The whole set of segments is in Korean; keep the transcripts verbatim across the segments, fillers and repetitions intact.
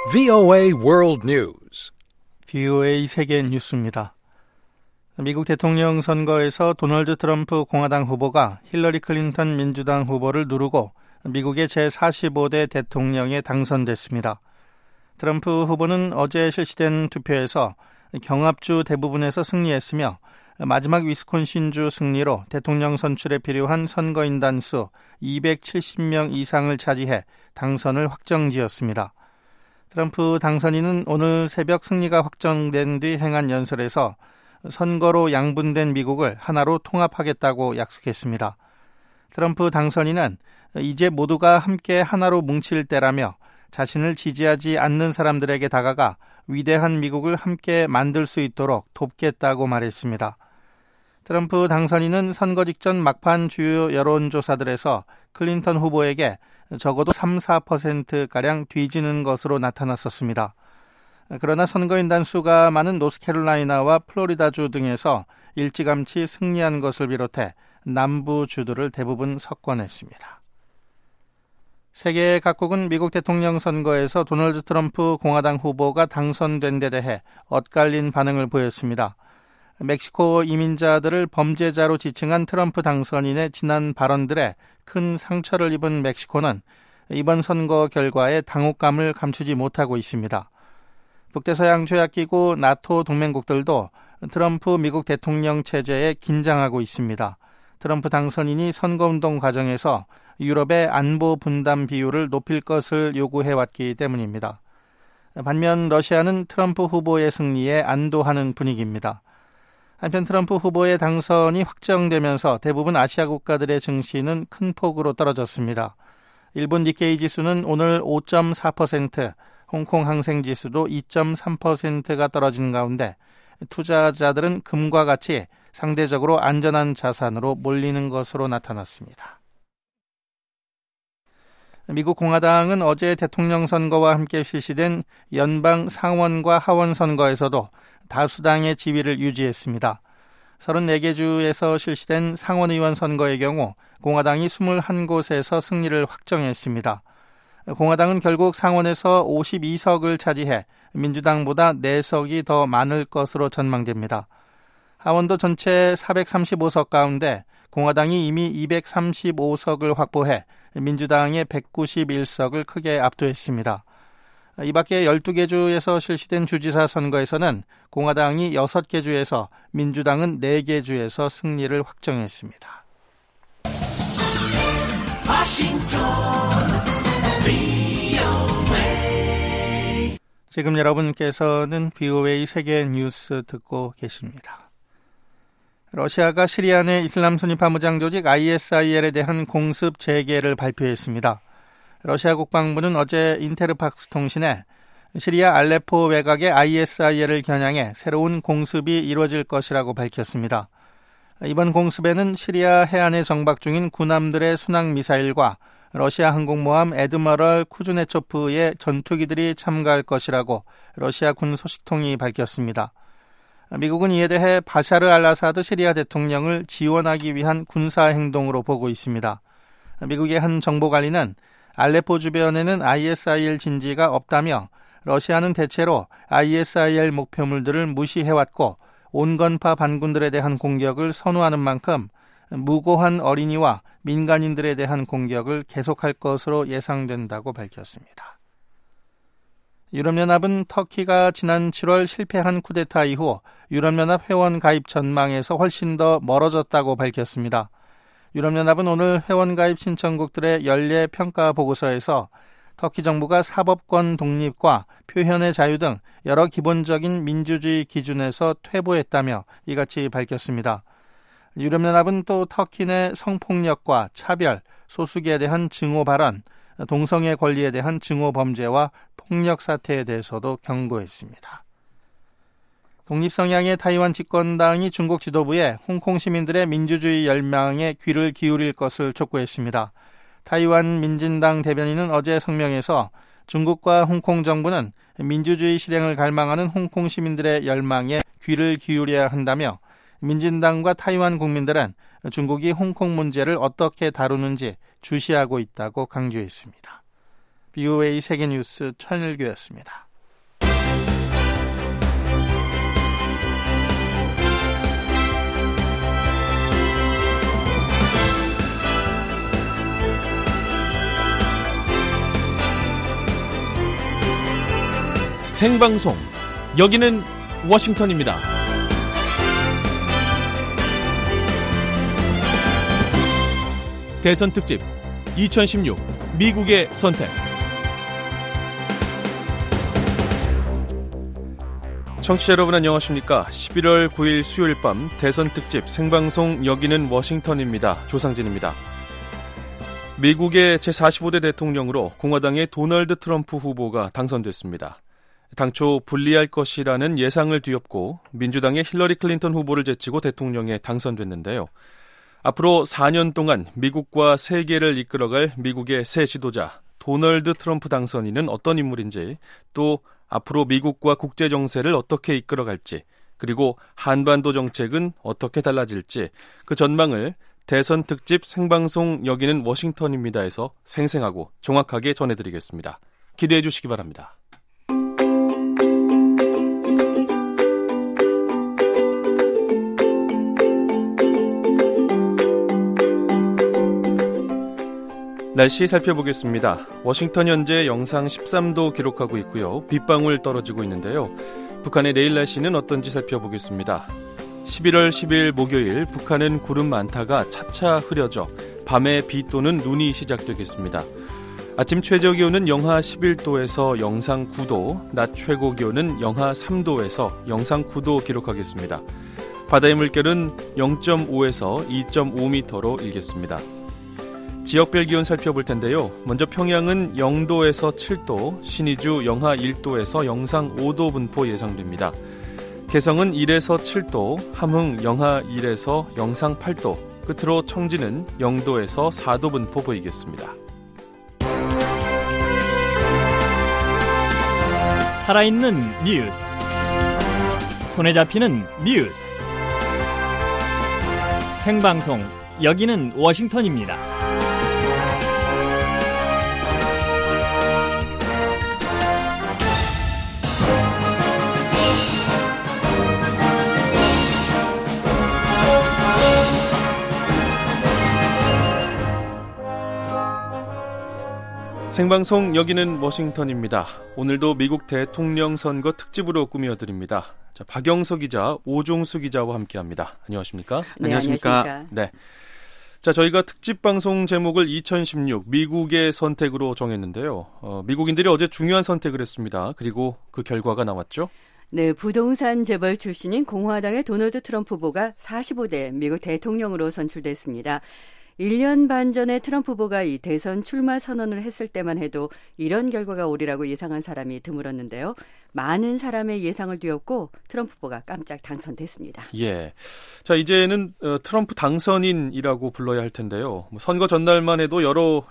브이오에이 World News. 브이오에이 세계 뉴스입니다. 미국 대통령 선거에서 도널드 트럼프 공화당 후보가 힐러리 클린턴 민주당 후보를 누르고 미국의 제사십오 대 대통령에 당선됐습니다. 트럼프 후보는 어제 실시된 투표에서 경합주 대부분에서 승리했으며 마지막 위스콘신주 승리로 대통령 선출에 필요한 선거인단 수 이백칠십 명 이상을 차지해 당선을 확정지었습니다. 트럼프 당선인은 오늘 새벽 승리가 확정된 뒤 행한 연설에서 선거로 양분된 미국을 하나로 통합하겠다고 약속했습니다. 트럼프 당선인은 이제 모두가 함께 하나로 뭉칠 때라며 자신을 지지하지 않는 사람들에게 다가가 위대한 미국을 함께 만들 수 있도록 돕겠다고 말했습니다. 트럼프 당선인은 선거 직전 막판 주요 여론조사들에서 클린턴 후보에게 적어도 삼, 사 퍼센트가량 뒤지는 것으로 나타났었습니다. 그러나 선거인단 수가 많은 노스캐롤라이나와 플로리다주 등에서 일찌감치 승리한 것을 비롯해 남부주들을 대부분 석권했습니다. 세계 각국은 미국 대통령 선거에서 도널드 트럼프 공화당 후보가 당선된 데 대해 엇갈린 반응을 보였습니다. 멕시코 이민자들을 범죄자로 지칭한 트럼프 당선인의 지난 발언들에 큰 상처를 입은 멕시코는 이번 선거 결과에 당혹감을 감추지 못하고 있습니다. 북대서양 조약기구 나토 동맹국들도 트럼프 미국 대통령 체제에 긴장하고 있습니다. 트럼프 당선인이 선거운동 과정에서 유럽의 안보 분담 비율을 높일 것을 요구해왔기 때문입니다. 반면 러시아는 트럼프 후보의 승리에 안도하는 분위기입니다. 한편 트럼프 후보의 당선이 확정되면서 대부분 아시아 국가들의 증시는 큰 폭으로 떨어졌습니다. 일본 니케이 지수는 오늘 오 점 사 퍼센트, 홍콩 항생 지수도 이 점 삼 퍼센트가 떨어진 가운데 투자자들은 금과 같이 상대적으로 안전한 자산으로 몰리는 것으로 나타났습니다. 미국 공화당은 어제 대통령 선거와 함께 실시된 연방 상원과 하원 선거에서도 다수당의 지위를 유지했습니다. 서른네 개 주에서 실시된 상원의원 선거의 경우 공화당이 이십일 곳에서 승리를 확정했습니다. 공화당은 결국 상원에서 오십이 석을 차지해 민주당보다 네 석이 더 많을 것으로 전망됩니다. 하원도 전체 사백삼십오 석 가운데 공화당이 이미 이백삼십오 석을 확보해 민주당의 백구십일 석을 크게 압도했습니다. 이 밖에 열두 개 주에서 실시된 주지사 선거에서는 공화당이 여섯 개 주에서 민주당은 네 개 주에서 승리를 확정했습니다. 워싱턴 브이오에이. 지금 여러분께서는 브이오에이 세계 뉴스 듣고 계십니다. 러시아가 시리아 내 이슬람 순위 파무장 조직 아이에스아이엘에 대한 공습 재개를 발표했습니다. 러시아 국방부는 어제 인테르팍스 통신에 시리아 알레포 외곽의 아이에스아이엘을 겨냥해 새로운 공습이 이루어질 것이라고 밝혔습니다. 이번 공습에는 시리아 해안에 정박 중인 군함들의 순항미사일과 러시아 항공모함 에드머럴 쿠즈네초프의 전투기들이 참가할 것이라고 러시아 군 소식통이 밝혔습니다. 미국은 이에 대해 바샤르 알아사드 시리아 대통령을 지원하기 위한 군사행동으로 보고 있습니다. 미국의 한 정보관리는 알레포 주변에는 아이에스아이엘 진지가 없다며 러시아는 대체로 아이에스아이엘 목표물들을 무시해왔고 온건파 반군들에 대한 공격을 선호하는 만큼 무고한 어린이와 민간인들에 대한 공격을 계속할 것으로 예상된다고 밝혔습니다. 유럽연합은 터키가 지난 칠월 실패한 쿠데타 이후 유럽연합 회원 가입 전망에서 훨씬 더 멀어졌다고 밝혔습니다. 유럽연합은 오늘 회원 가입 신청국들의 연례 평가 보고서에서 터키 정부가 사법권 독립과 표현의 자유 등 여러 기본적인 민주주의 기준에서 퇴보했다며 이같이 밝혔습니다. 유럽연합은 또 터키 내 성폭력과 차별, 소수기에 대한 증오 발언, 동성애 권리에 대한 증오 범죄와 폭력 사태에 대해서도 경고했습니다. 독립성향의 타이완 집권당이 중국 지도부에 홍콩 시민들의 민주주의 열망에 귀를 기울일 것을 촉구했습니다. 타이완 민진당 대변인은 어제 성명에서 중국과 홍콩 정부는 민주주의 실행을 갈망하는 홍콩 시민들의 열망에 귀를 기울여야 한다며 민진당과 타이완 국민들은 중국이 홍콩 문제를 어떻게 다루는지 주시하고 있다고 강조했습니다. 브이오에이 세계뉴스 천일규였습니다. 생방송, 여기는 워싱턴입니다. 대선 특집 이천십육 미국의 선택. 청취자 여러분 안녕하십니까? 십일월 구일 수요일 밤 대선 특집 생방송 여기는 워싱턴입니다. 조상진입니다. 미국의 제사십오 대 대통령으로 공화당의 도널드 트럼프 후보가 당선됐습니다. 당초 불리할 것이라는 예상을 뒤엎고 민주당의 힐러리 클린턴 후보를 제치고 대통령에 당선됐는데요. 앞으로 사 년 동안 미국과 세계를 이끌어갈 미국의 새 지도자 도널드 트럼프 당선인은 어떤 인물인지, 또 앞으로 미국과 국제 정세를 어떻게 이끌어갈지, 그리고 한반도 정책은 어떻게 달라질지 그 전망을 대선 특집 생방송 여기는 워싱턴입니다에서 생생하고 정확하게 전해드리겠습니다. 기대해 주시기 바랍니다. 날씨 살펴보겠습니다. 워싱턴 현재 영상 십삼 도 기록하고 있고요. 빗방울 떨어지고 있는데요. 북한의 내일 날씨는 어떤지 살펴보겠습니다. 십일월 십일 목요일 북한은 구름 많다가 차차 흐려져 밤에 비 또는 눈이 시작되겠습니다. 아침 최저 기온은 영하 십일 도에서 영상 구 도, 낮 최고 기온은 영하 삼 도에서 영상 구 도 기록하겠습니다. 바다의 물결은 영 점 오에서 이 점 오 미터로 일겠습니다. 지역별 기온 살펴볼 텐데요. 먼저 평양은 영 도에서 칠 도, 신의주 영하 일 도에서 영상 오 도 분포 예상됩니다. 개성은 일에서 칠 도, 함흥 영하 일에서 영상 팔 도, 끝으로 청진은 영 도에서 사 도 분포 보이겠습니다. 살아있는 뉴스, 손에 잡히는 뉴스, 생방송 여기는 워싱턴입니다. 생방송 여기는 워싱턴입니다. 오늘도 미국 대통령 선거 특집으로 꾸며드립니다. 자, 박영석 기자, 오종수 기자와 함께합니다. 안녕하십니까? 네, 안녕하십니까? 네. 자, 저희가 특집 방송 제목을 이천십육 미국의 선택으로 정했는데요. 어, 미국인들이 어제 중요한 선택을 했습니다. 그리고 그 결과가 나왔죠? 네, 부동산 재벌 출신인 공화당의 도널드 트럼프 후보가 사십오 대 미국 대통령으로 선출됐습니다. 일 년 반 전에 트럼프 후보가 이 대선 출마 선언을 했을 때만 해도 이런 결과가 오리라고 예상한 사람이 드물었는데요. 많은 사람의 예상을 뒤엎고 트럼프 후보가 깜짝 당선됐습니다. 예. 자, 이제는 어, 트럼프 당선인이라고 불러야 할 텐데요. 뭐 선거 전날만 해도 여러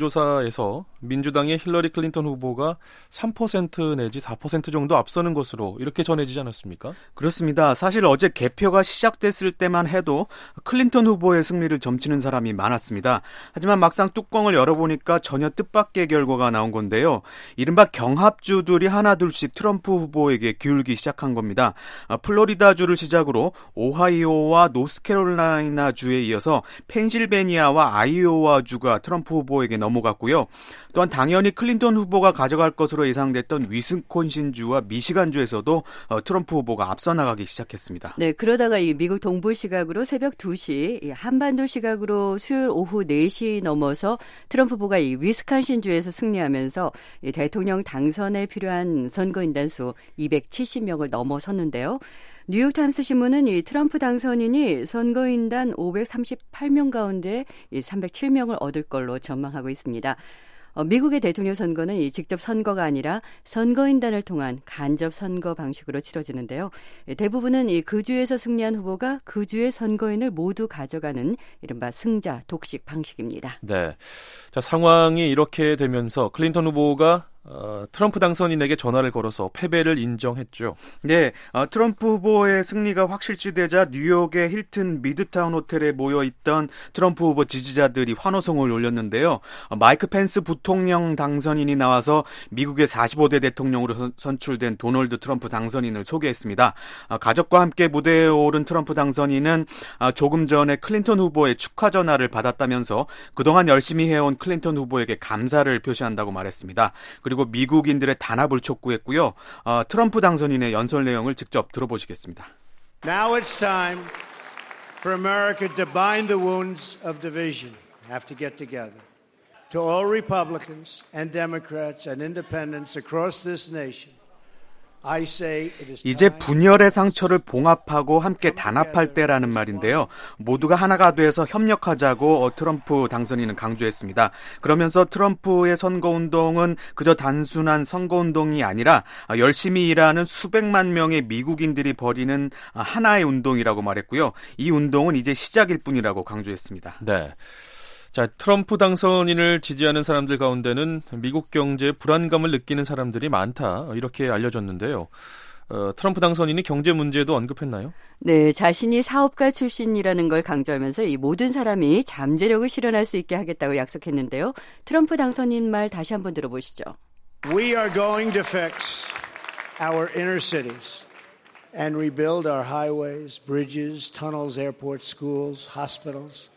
여론조사에서 민주당의 힐러리 클린턴 후보가 삼 퍼센트 내지 사 퍼센트 정도 앞서는 것으로 이렇게 전해지지 않았습니까? 그렇습니다. 사실 어제 개표가 시작됐을 때만 해도 클린턴 후보의 승리를 점치는 사람이 많았습니다. 하지만 막상 뚜껑을 열어보니까 전혀 뜻밖의 결과가 나온 건데요. 이른바 경합주들이 하나둘씩 트럼프 트럼프 후보에게 기울기 시작한 겁니다. 플로리다주를 시작으로 오하이오와 노스캐롤라이나주에 이어서 펜실베니아와 아이오와주가 트럼프 후보에게 넘어갔고요. 또한 당연히 클린턴 후보가 가져갈 것으로 예상됐던 위스콘신주와 미시간주에서도 트럼프 후보가 앞서 나가기 시작했습니다. 네, 그러다가 이 미국 동부 시각으로 새벽 두 시, 한반도 시각으로 수요일 오후 네 시 넘어서 트럼프 후보가 이 위스콘신주에서 승리하면서 이 대통령 당선에 필요한 선거인단 수 이백칠십 명을 넘어섰는데요. 뉴욕타임스 신문은 이 트럼프 당선인이 선거인단 오백삼십팔 명 가운데 이 삼백칠 명을 얻을 걸로 전망하고 있습니다. 어, 미국의 대통령 선거는 이 직접 선거가 아니라 선거인단을 통한 간접 선거 방식으로 치러지는데요. 대부분은 이 그 주에서 승리한 후보가 그 주의 선거인을 모두 가져가는 이른바 승자 독식 방식입니다. 네. 자, 상황이 이렇게 되면서 클린턴 후보가 어, 트럼프 당선인에게 전화를 걸어서 패배를 인정했죠. 네, 어, 트럼프 후보의 승리가 확실시되자 뉴욕의 힐튼 미드타운 호텔에 모여있던 트럼프 후보 지지자들이 환호성을 올렸는데요. 어, 마이크 펜스 부통령 당선인이 나와서 미국의 사십오 대 대통령으로 선, 선출된 도널드 트럼프 당선인을 소개했습니다. 어, 가족과 함께 무대에 오른 트럼프 당선인은 어, 조금 전에 클린턴 후보의 축하 전화를 받았다면서 그동안 열심히 해온 클린턴 후보에게 감사를 표시한다고 말했습니다. 그리고 미국인들의 단합을 촉구했고요. 어, 트럼프 당선인의 연설 내용을 직접 들어보시겠습니다. Now it's time for America to bind the wounds of division. Have to get together. To all Republicans and Democrats and independents across this nation. 이제 분열의 상처를 봉합하고 함께 단합할 때라는 말인데요. 모두가 하나가 돼서 협력하자고 트럼프 당선인은 강조했습니다. 그러면서 트럼프의 선거운동은 그저 단순한 선거운동이 아니라 열심히 일하는 수백만 명의 미국인들이 벌이는 하나의 운동이라고 말했고요. 이 운동은 이제 시작일 뿐이라고 강조했습니다. 네. 자, 트럼프 당선인을 지지하는 사람들 가운데는 미국 경제에 불안감을 느끼는 사람들이 많다, 이렇게 알려졌는데요. 어, 트럼프 당선인이 경제 문제도 언급했나요? 네, 자신이 사업가 출신이라는 걸 강조하면서 이 모든 사람이 잠재력을 실현할 수 있게 하겠다고 약속했는데요. 트럼프 당선인 말 다시 한번 들어보시죠. We are going to fix our inner cities and rebuild our highways, bridges, tunnels, airports, schools, hospitals.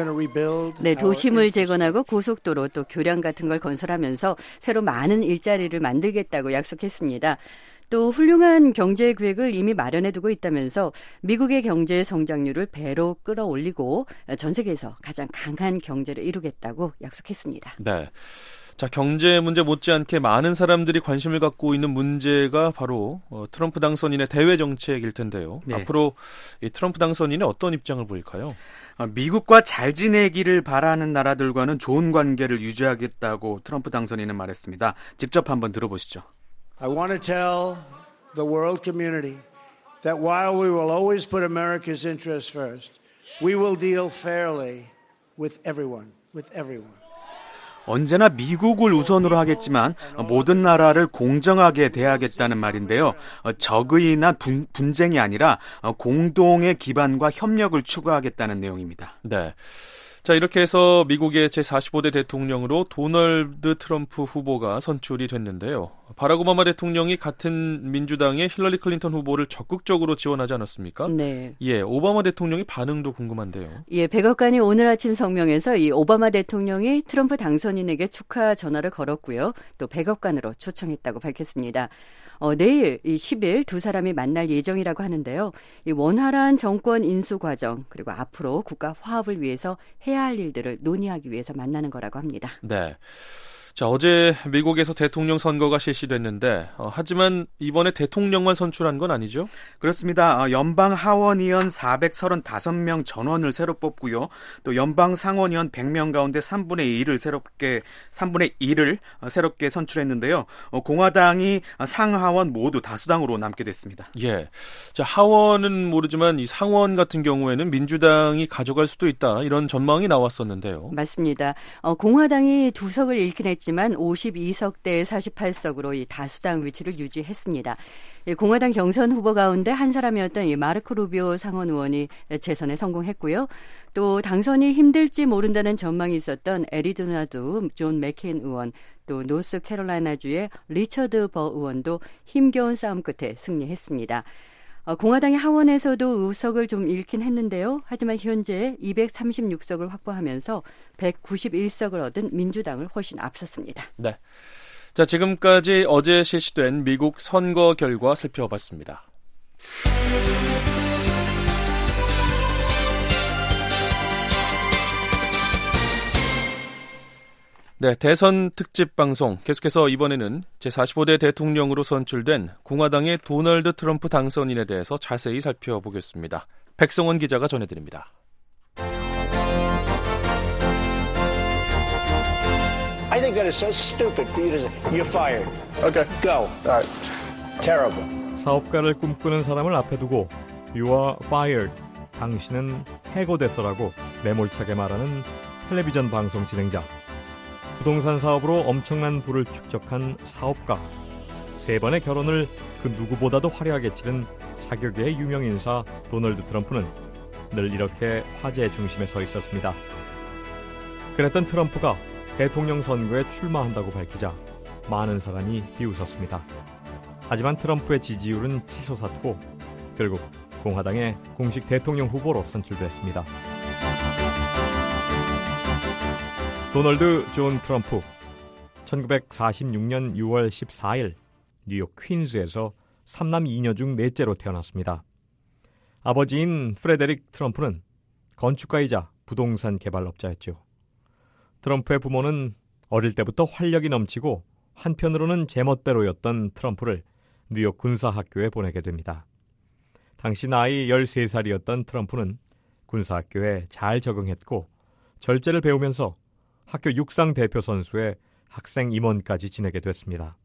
네, 도심을 재건하고 고속도로 또 교량 같은 걸 건설하면서 새로 많은 일자리를 만들겠다고 약속했습니다. 또 훌륭한 경제 계획을 이미 마련해두고 있다면서 미국의 경제 성장률을 배로 끌어올리고 전 세계에서 가장 강한 경제를 이루겠다고 약속했습니다. 네. 자, 경제 문제 못지않게 많은 사람들이 관심을 갖고 있는 문제가 바로 어, 트럼프 당선인의 대외 정책일 텐데요. 네. 앞으로 이 트럼프 당선인의 어떤 입장을 보일까요? 미국과 잘 지내기를 바라는 나라들과는 좋은 관계를 유지하겠다고 트럼프 당선인은 말했습니다. 직접 한번 들어보시죠. I want to tell the world community that while we will always put America's interests first, we will deal fairly with everyone, with everyone. 언제나 미국을 우선으로 하겠지만 모든 나라를 공정하게 대하겠다는 말인데요. 적의나 분, 분쟁이 아니라 공동의 기반과 협력을 추구하겠다는 내용입니다. 네. 자, 이렇게 해서 미국의 제사십오 대 대통령으로 도널드 트럼프 후보가 선출이 됐는데요. 바락 오바마 대통령이 같은 민주당의 힐러리 클린턴 후보를 적극적으로 지원하지 않았습니까? 네. 예, 오바마 대통령의 반응도 궁금한데요. 예, 백악관이 오늘 아침 성명에서 이 오바마 대통령이 트럼프 당선인에게 축하 전화를 걸었고요. 또 백악관으로 초청했다고 밝혔습니다. 어, 내일 이 십 일 두 사람이 만날 예정이라고 하는데요. 이 원활한 정권 인수 과정 그리고 앞으로 국가 화합을 위해서 해야 할 일들을 논의하기 위해서 만나는 거라고 합니다. 네. 자, 어제 미국에서 대통령 선거가 실시됐는데 어, 하지만 이번에 대통령만 선출한 건 아니죠? 그렇습니다. 어, 연방 하원의원 사백삼십오 명 전원을 새로 뽑고요. 또 연방 상원의원 백 명 가운데 삼분의 일을 새롭게 삼분의 일을 어, 새롭게 선출했는데요. 어, 공화당이 상하원 모두 다수당으로 남게 됐습니다. 예. 자, 하원은 모르지만 이 상원 같은 경우에는 민주당이 가져갈 수도 있다, 이런 전망이 나왔었는데요. 맞습니다. 어, 공화당이 두 석을 잃긴 했지만 오십이 석 대 사십팔 석으로 이 다수당 위치를 유지했습니다. 공화당 경선 후보 가운데 한 사람이었던 이 마르코 루비오 상원 의원이 재선에 성공했고요. 또 당선이 힘들지 모른다는 전망이 있었던 애리조나주 존 맥케인 의원, 또 노스캐롤라이나주의 리처드 버 의원도 힘겨운 싸움 끝에 승리했습니다. 공화당이 하원에서도 의석을 좀 잃긴 했는데요. 하지만 현재 이백삼십육 석을 확보하면서 백구십일 석을 얻은 민주당을 훨씬 앞섰습니다. 네. 자, 지금까지 어제 실시된 미국 선거 결과 살펴봤습니다. 네, 대선 특집 방송 계속해서 이번에는 제사십오 대 대통령으로 선출된 공화당의 도널드 트럼프 당선인에 대해서 자세히 살펴보겠습니다. 백성원 기자가 전해드립니다. I think that is so stupid for you to say, you're fired. Okay. Go. All right. Terrible. 사업가를 꿈꾸는 사람을 앞에 두고 You are fired. 당신은 해고됐어라고 매몰차게 말하는 텔레비전 방송 진행자. 부동산 사업으로 엄청난 부를 축적한 사업가, 세 번의 결혼을 그 누구보다도 화려하게 치른 사교계의 유명 인사 도널드 트럼프는 늘 이렇게 화제의 중심에 서 있었습니다. 그랬던 트럼프가 대통령 선거에 출마한다고 밝히자 많은 사람이 비웃었습니다. 하지만 트럼프의 지지율은 치솟았고 결국 공화당의 공식 대통령 후보로 선출됐습니다. 도널드 존 트럼프, 천구백사십육 년 유월 십사일 뉴욕 퀸즈에서 삼남 이녀 중 넷째로 태어났습니다. 아버지인 프레데릭 트럼프는 건축가이자 부동산 개발업자였죠. 트럼프의 부모는 어릴 때부터 활력이 넘치고 한편으로는 제멋대로였던 트럼프를 뉴욕 군사학교에 보내게 됩니다. 당시 나이 열세 살이었던 트럼프는 군사학교에 잘 적응했고 절제를 배우면서 학교 육상 대표 선수의 학생 임원까지 지내게 됐습니다.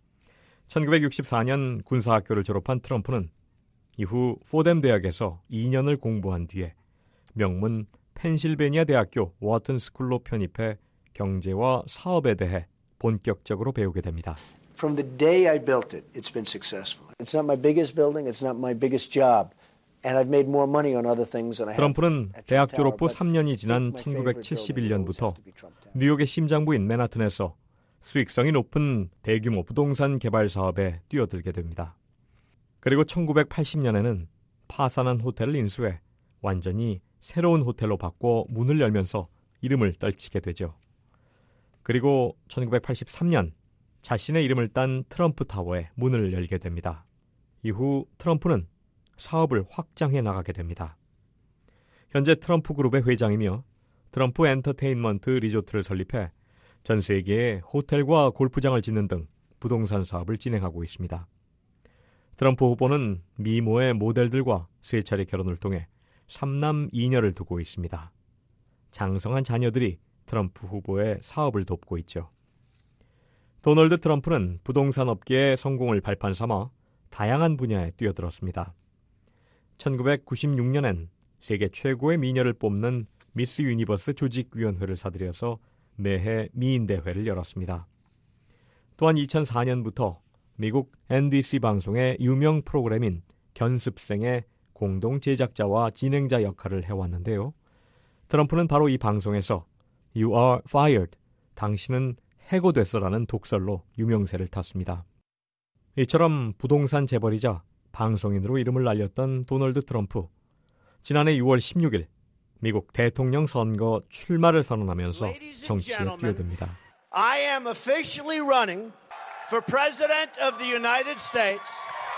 천구백육십사 년 군사학교를 졸업한 트럼프는 이후 포뎀 대학에서 이 년을 공부한 뒤에 명문 펜실베니아 대학교 워튼 스쿨로 편입해 경제와 사업에 대해 본격적으로 배우게 됩니다. From the day I built it, it's been successful. It's not my biggest building, it's not my biggest job. And I've made more money on other things than I have. 트럼프는 대학 졸업 후 삼 년이 지난 천구백칠십일 년부터 뉴욕의 심장부인 맨하튼에서 수익성이 높은 대규모 부동산 개발 사업에 뛰어들게 됩니다. 그리고 천구백팔십 년에는 파산한 호텔을 인수해 완전히 새로운 호텔로 바꿔 문을 열면서 이름을 떨치게 되죠. 그리고 천구백팔십삼 년 자신의 이름을 딴 트럼프 타워에 문을 열게 됩니다. 이후 트럼프는 사업을 확장해 나가게 됩니다. 현재 트럼프 그룹의 회장이며 트럼프 엔터테인먼트 리조트를 설립해 전 세계에 호텔과 골프장을 짓는 등 부동산 사업을 진행하고 있습니다. 트럼프 후보는 미모의 모델들과 세 차례 결혼을 통해 삼남 이녀를 두고 있습니다. 장성한 자녀들이 트럼프 후보의 사업을 돕고 있죠. 도널드 트럼프는 부동산 업계의 성공을 발판 삼아 다양한 분야에 뛰어들었습니다. 천구백구십육 년엔 세계 최고의 미녀를 뽑는 미스 유니버스 조직위원회를 사들여서 매해 미인대회를 열었습니다. 또한 이천사 년부터 미국 엔비씨 방송의 유명 프로그램인 견습생의 공동 제작자와 진행자 역할을 해왔는데요. 트럼프는 바로 이 방송에서 You are fired, 당신은 해고됐어라는 독설로 유명세를 탔습니다. 이처럼 부동산 재벌이자 방송인으로 이름을 날렸던 도널드 트럼프, 지난해 유월 십육일 미국 대통령 선거 출마를 선언하면서 정치에 뛰어듭니다. I am officially running for President of the United States,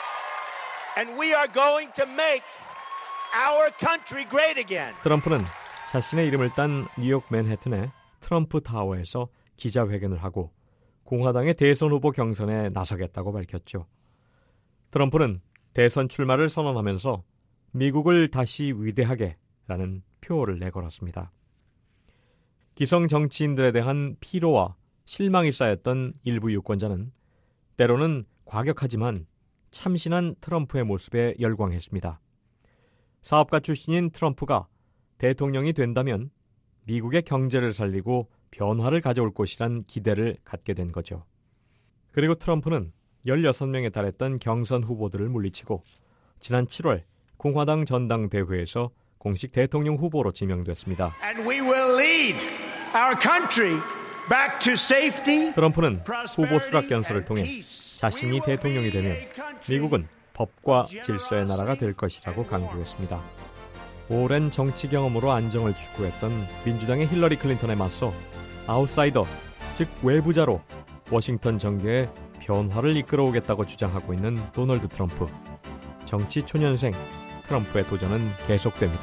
and we are going to make our country great again. 트럼프는 자신의 이름을 딴 뉴욕 맨해튼의 트럼프 타워에서 기자회견을 하고 공화당의 대선 후보 경선에 나서겠다고 밝혔죠. 트럼프는 대선 출마를 선언하면서 미국을 다시 위대하게 라는 표어를 내걸었습니다. 기성 정치인들에 대한 피로와 실망이 쌓였던 일부 유권자는 때로는 과격하지만 참신한 트럼프의 모습에 열광했습니다. 사업가 출신인 트럼프가 대통령이 된다면 미국의 경제를 살리고 변화를 가져올 것이란 기대를 갖게 된 거죠. 그리고 트럼프는 열여섯 명에 달했던 경선 후보들을 물리치고 지난 칠월 공화당 전당대회에서 공식 대통령 후보로 지명됐습니다. And we will lead our country back to safety, 트럼프는 후보 수락 연설을 통해 자신이 대통령이 되면 미국은 법과 질서의 나라가 될 것이라고 강조했습니다. 오랜 정치 경험으로 안정을 추구했던 민주당의 힐러리 클린턴에 맞서 아웃사이더, 즉 외부자로 워싱턴 정계에 변화를 이끌어오겠다고 주장하고 있는 도널드 트럼프. 정치 초년생 트럼프의 도전은 계속됩니다.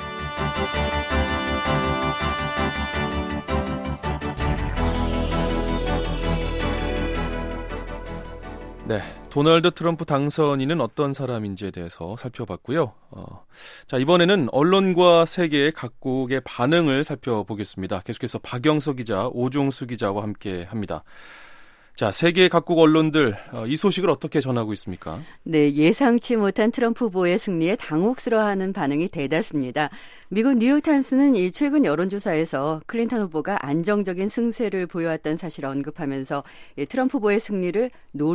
네, 도널드 트럼프 당선인은 어떤 사람인지에 대해서 살펴봤고요. 어, 자, 이번에는 언론과 세계의 각국의 반응을 살펴보겠습니다. 계속해서 박영석 기자, 오종수 기자와 함께 합니다. 자, 세계 각국 언론들 이 소식을 어떻게 전하고 있습니까? 네, 예상치 못한 트럼프 후보의 승리에 당혹스러워하는 반응이 대다수입니다. 미국 뉴욕타임스는 이 최근 여론조사에서 클린턴 후보가 안정적인 승세를 보여왔던 사실을 언급하면서 이 트럼프 후보의 승리를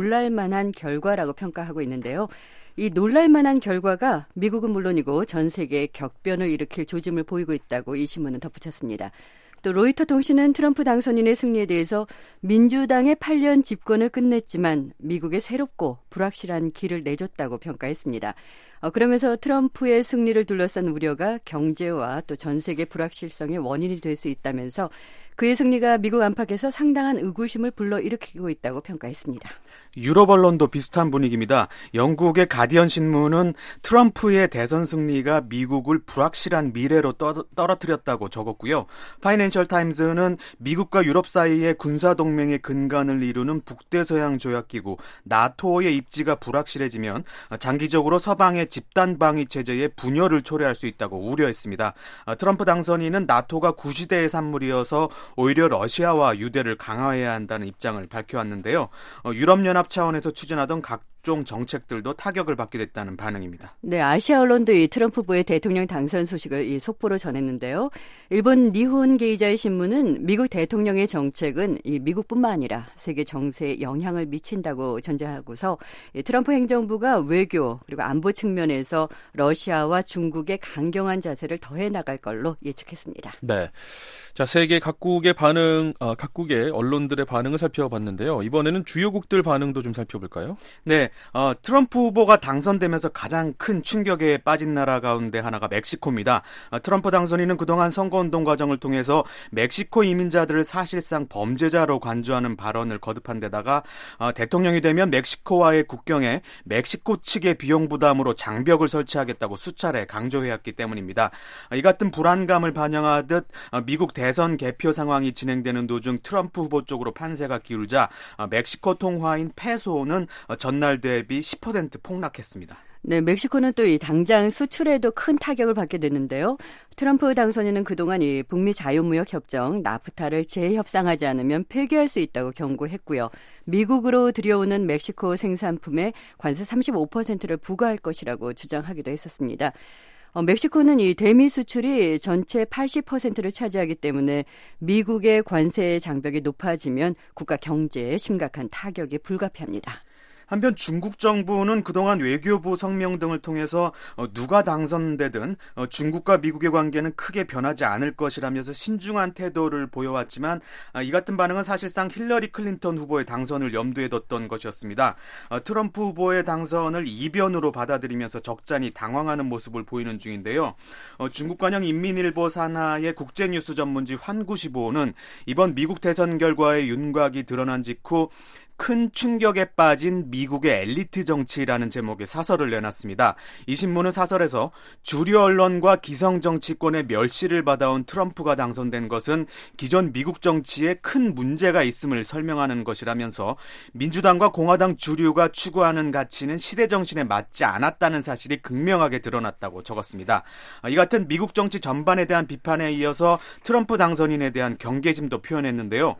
놀랄만한 결과라고 평가하고 있는데요. 이 놀랄만한 결과가 미국은 물론이고 전 세계에 격변을 일으킬 조짐을 보이고 있다고 이 신문은 덧붙였습니다. 또 로이터 통신은 트럼프 당선인의 승리에 대해서 민주당의 팔 년 집권을 끝냈지만 미국에 새롭고 불확실한 길을 내줬다고 평가했습니다. 어, 그러면서 트럼프의 승리를 둘러싼 우려가 경제와 또 전 세계 불확실성의 원인이 될 수 있다면서 그의 승리가 미국 안팎에서 상당한 의구심을 불러일으키고 있다고 평가했습니다. 유럽 언론도 비슷한 분위기입니다. 영국의 가디언 신문은 트럼프의 대선 승리가 미국을 불확실한 미래로 떠, 떨어뜨렸다고 적었고요. 파이낸셜 타임즈는 미국과 유럽 사이의 군사동맹의 근간을 이루는 북대서양 조약기구 나토의 입지가 불확실해지면 장기적으로 서방의 집단방위 체제의 분열을 초래할 수 있다고 우려했습니다. 트럼프 당선인은 나토가 구시대의 산물이어서 오히려 러시아와 유대를 강화해야 한다는 입장을 밝혀왔는데요. 유럽연합 차원에서 추진하던 각종 정책들도 타격을 받게 됐다는 반응입니다. 네, 아시아 언론도 이 트럼프 후보의 대통령 당선 소식을 이 속보로 전했는데요. 일본 니혼 게이자의 신문은 미국 대통령의 정책은 이 미국뿐만 아니라 세계 정세에 영향을 미친다고 전제하고서 이 트럼프 행정부가 외교 그리고 안보 측면에서 러시아와 중국의 강경한 자세를 더해 나갈 걸로 예측했습니다. 네. 자, 세계 각국의 반응, 아, 각국의 언론들의 반응을 살펴봤는데요. 이번에는 주요국들 반응도 좀 살펴볼까요? 네, 어, 트럼프 후보가 당선되면서 가장 큰 충격에 빠진 나라 가운데 하나가 멕시코입니다. 어, 트럼프 당선인은 그동안 선거운동 과정을 통해서 멕시코 이민자들을 사실상 범죄자로 간주하는 발언을 거듭한 데다가 어, 대통령이 되면 멕시코와의 국경에 멕시코 측의 비용 부담으로 장벽을 설치하겠다고 수차례 강조해왔기 때문입니다. 어, 이 같은 불안감을 반영하듯 어, 미국 대 대선 개표 상황이 진행되는 도중 트럼프 후보 쪽으로 판세가 기울자 멕시코 통화인 페소는 전날 대비 십 퍼센트 폭락했습니다. 네, 멕시코는 또 이 당장 수출에도 큰 타격을 받게 됐는데요. 트럼프 당선인은 그동안 이 북미 자유무역 협정 나프타를 재협상하지 않으면 폐기할 수 있다고 경고했고요. 미국으로 들여오는 멕시코 생산품에 관세 삼십오 퍼센트를 부과할 것이라고 주장하기도 했었습니다. 어, 멕시코는 이 대미 수출이 전체 팔십 퍼센트를 차지하기 때문에 미국의 관세 장벽이 높아지면 국가 경제에 심각한 타격이 불가피합니다. 한편 중국 정부는 그동안 외교부 성명 등을 통해서 누가 당선되든 중국과 미국의 관계는 크게 변하지 않을 것이라면서 신중한 태도를 보여왔지만 이 같은 반응은 사실상 힐러리 클린턴 후보의 당선을 염두에 뒀던 것이었습니다. 트럼프 후보의 당선을 이변으로 받아들이면서 적잖이 당황하는 모습을 보이는 중인데요. 중국 관영 인민일보 산하의 국제뉴스 전문지 환구시보는 이번 미국 대선 결과의 윤곽이 드러난 직후 큰 충격에 빠진 미국의 엘리트 정치라는 제목의 사설을 내놨습니다. 이 신문은 사설에서 주류 언론과 기성 정치권의 멸시를 받아온 트럼프가 당선된 것은 기존 미국 정치에 큰 문제가 있음을 설명하는 것이라면서 민주당과 공화당 주류가 추구하는 가치는 시대 정신에 맞지 않았다는 사실이 극명하게 드러났다고 적었습니다. 이 같은 미국 정치 전반에 대한 비판에 이어서 트럼프 당선인에 대한 경계심도 표현했는데요.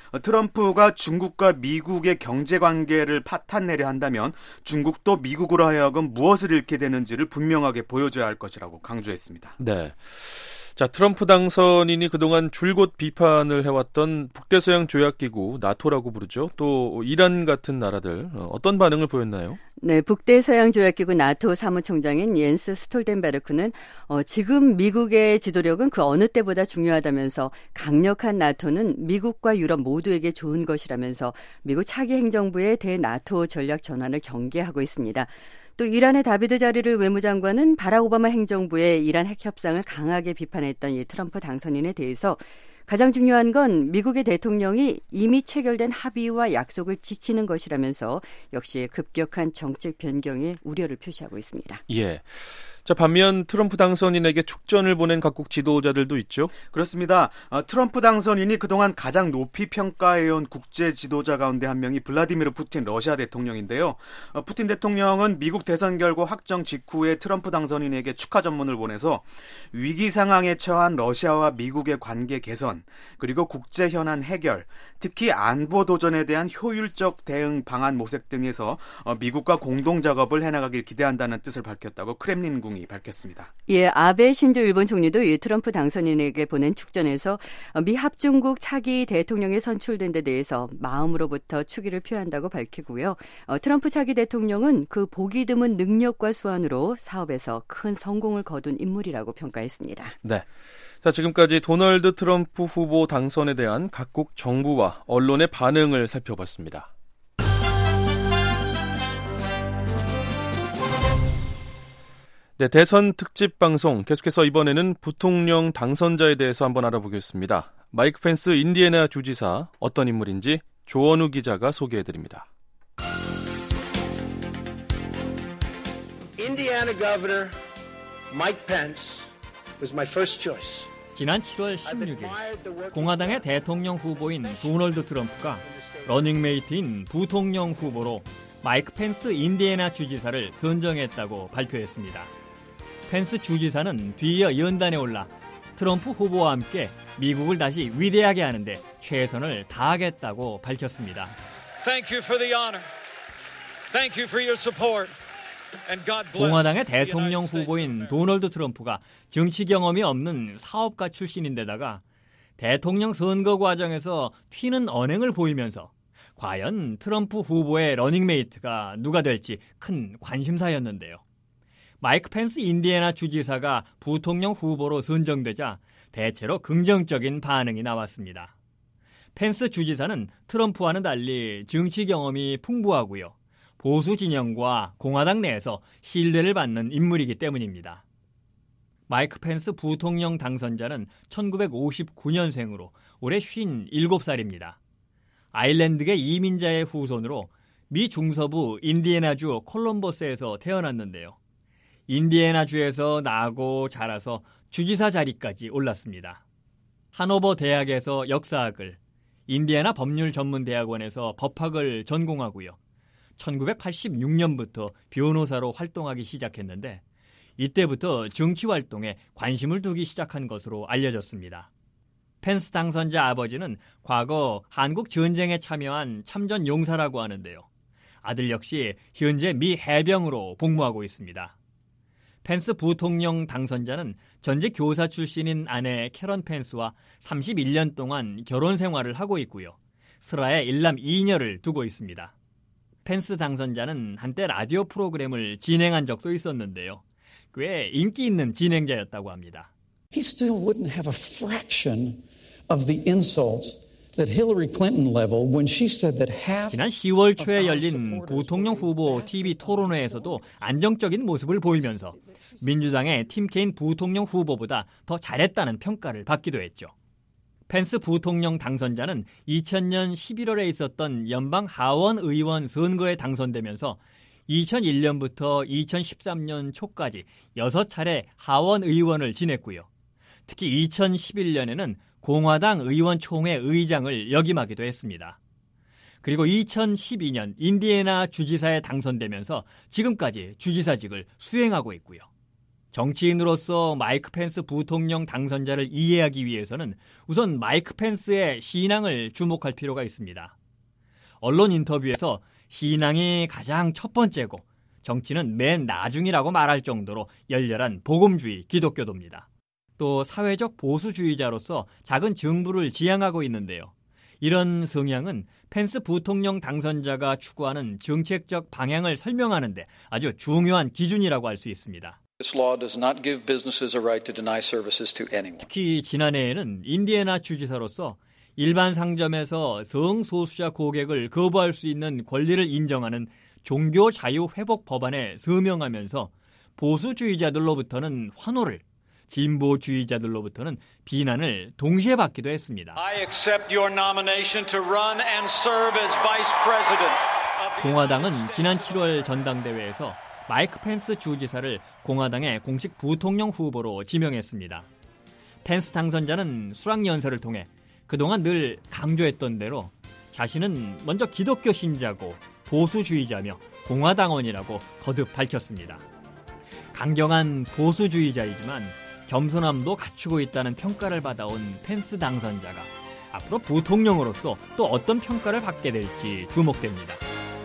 트럼프가 중국과 미국의 경제관계를 파탄내려 한다면 중국도 미국으로 하여금 무엇을 잃게 되는지를 분명하게 보여줘야 할 것이라고 강조했습니다. 네. 자, 트럼프 당선인이 그동안 줄곧 비판을 해왔던 북대서양 조약기구 나토라고 부르죠. 또 이란 같은 나라들 어떤 반응을 보였나요? 네, 북대서양 조약기구 나토 사무총장인 옌스 스톨텐베르크는 어, 지금 미국의 지도력은 그 어느 때보다 중요하다면서 강력한 나토는 미국과 유럽 모두에게 좋은 것이라면서 미국 차기 행정부의 대나토 전략 전환을 경계하고 있습니다. 또 이란의 다비드 자리르 외무장관은 바락 오바마 행정부의 이란 핵 협상을 강하게 비판했던 이 트럼프 당선인에 대해서 가장 중요한 건 미국의 대통령이 이미 체결된 합의와 약속을 지키는 것이라면서 역시 급격한 정책 변경에 우려를 표시하고 있습니다. 예. 자, 반면 트럼프 당선인에게 축전을 보낸 각국 지도자들도 있죠. 그렇습니다. 어, 트럼프 당선인이 그동안 가장 높이 평가해온 국제 지도자 가운데 한 명이 블라디미르 푸틴 러시아 대통령인데요. 어, 푸틴 대통령은 미국 대선 결과 확정 직후에 트럼프 당선인에게 축하 전문을 보내서 위기 상황에 처한 러시아와 미국의 관계 개선, 그리고 국제 현안 해결, 특히 안보 도전에 대한 효율적 대응 방안 모색 등에서 어, 미국과 공동 작업을 해나가길 기대한다는 뜻을 밝혔다고 크렘린궁 이 밝혔습니다. 예, 아베 신조 일본 총리도 이 트럼프 당선인에게 보낸 축전에서 미 합중국 차기 대통령에 선출된 데 대해서 마음으로부터 추기를 표한다고 밝히고요. 어, 트럼프 차기 대통령은 그 보기 드문 능력과 수완으로 사업에서 큰 성공을 거둔 인물이라고 평가했습니다. 네. 자, 지금까지 도널드 트럼프 후보 당선에 대한 각국 정부와 언론의 반응을 살펴봤습니다. 네, 대선 특집 방송 계속해서 이번에는 부통령 당선자에 대해서 한번 알아보겠습니다. 마이크 펜스 인디애나 주지사 어떤 인물인지 조원우 기자가 소개해드립니다. Indiana Governor Mike Pence was my first choice. 지난 칠월 십육일 공화당의 대통령 후보인 도널드 트럼프가 러닝메이트인 부통령 후보로 마이크 펜스 인디애나 주지사를 선정했다고 발표했습니다. 펜스 주지사는 뒤이어 연단에 올라 트럼프 후보와 함께 미국을 다시 위대하게 하는데 최선을 다하겠다고 밝혔습니다. Thank you for the honor. Thank you for your support. And God bless. 공화당의 대통령 후보인 도널드 트럼프가 정치 경험이 없는 사업가 출신인데다가 대통령 선거 과정에서 튀는 언행을 보이면서 과연 트럼프 후보의 러닝메이트가 누가 될지 큰 관심사였는데요. 마이크 펜스 인디애나 주지사가 부통령 후보로 선정되자 대체로 긍정적인 반응이 나왔습니다. 펜스 주지사는 트럼프와는 달리 정치 경험이 풍부하고요. 보수 진영과 공화당 내에서 신뢰를 받는 인물이기 때문입니다. 마이크 펜스 부통령 당선자는 천구백오십구년생으로 올해 쉰일곱 살입니다. 아일랜드계 이민자의 후손으로 미 중서부 인디애나주 콜럼버스에서 태어났는데요. 인디애나주에서 나고 자라서 주지사 자리까지 올랐습니다. 하노버 대학에서 역사학을, 인디애나 법률전문대학원에서 법학을 전공하고요. 천구백팔십육년부터 변호사로 활동하기 시작했는데 이때부터 정치활동에 관심을 두기 시작한 것으로 알려졌습니다. 펜스 당선자 아버지는 과거 한국 전쟁에 참여한 참전 용사라고 하는데요. 아들 역시 현재 미 해병으로 복무하고 있습니다. 펜스 부통령 당선자는 전직 교사 출신인 아내 캐런 펜스와 삼십일년 동안 결혼 생활을 하고 있고요. 슬하에 일남 이녀를 두고 있습니다. 펜스 당선자는 한때 라디오 프로그램을 진행한 적도 있었는데요. 꽤 인기 있는 진행자였다고 합니다. He still wouldn't have a fraction of the insults that Hillary Clinton leveled when she said that half. 지난 시월 초에 열린 부통령 후보 티비 토론회에서도 안정적인 모습을 보이면서 민주당의 팀 케인 부통령 후보보다 더 잘했다는 평가를 받기도 했죠. 펜스 부통령 당선자는 이천년 십일월에 있었던 연방 하원 의원 선거에 당선되면서 이천일년부터 이천십삼년 초까지 여섯 차례 하원 의원을 지냈고요. 특히 이천십일년에는 공화당 의원총회 의장을 역임하기도 했습니다. 그리고 이천십이년 인디애나 주지사에 당선되면서 지금까지 주지사직을 수행하고 있고요. 정치인으로서 마이크 펜스 부통령 당선자를 이해하기 위해서는 우선 마이크 펜스의 신앙을 주목할 필요가 있습니다. 언론 인터뷰에서 신앙이 가장 첫 번째고 정치는 맨 나중이라고 말할 정도로 열렬한 복음주의 기독교도입니다. 또 사회적 보수주의자로서 작은 정부를 지향하고 있는데요. 이런 성향은 펜스 부통령 당선자가 추구하는 정책적 방향을 설명하는 데 아주 중요한 기준이라고 할 수 있습니다. 특히 지난해에는 인디애나 주지사로서 일반 상점에서 성소수자 고객을 거부할 수 있는 권리를 인정하는 종교 자유 회복 법안에 서명하면서 보수주의자들로부터는 환호를, 진보주의자들로부터는 비난을 동시에 받기도 했습니다. I accept your nomination to run and serve as vice president. 공화당은 지난 칠월 전당대회에서 마이크 펜스 주지사를 공화당의 공식 부통령 후보로 지명했습니다. 펜스 당선자는 수락연설을 통해 그동안 늘 강조했던 대로 자신은 먼저 기독교 신자고 보수주의자며 공화당원이라고 거듭 밝혔습니다. 강경한 보수주의자이지만 겸손함도 갖추고 있다는 평가를 받아온 펜스 당선자가 앞으로 부통령으로서 또 어떤 평가를 받게 될지 주목됩니다.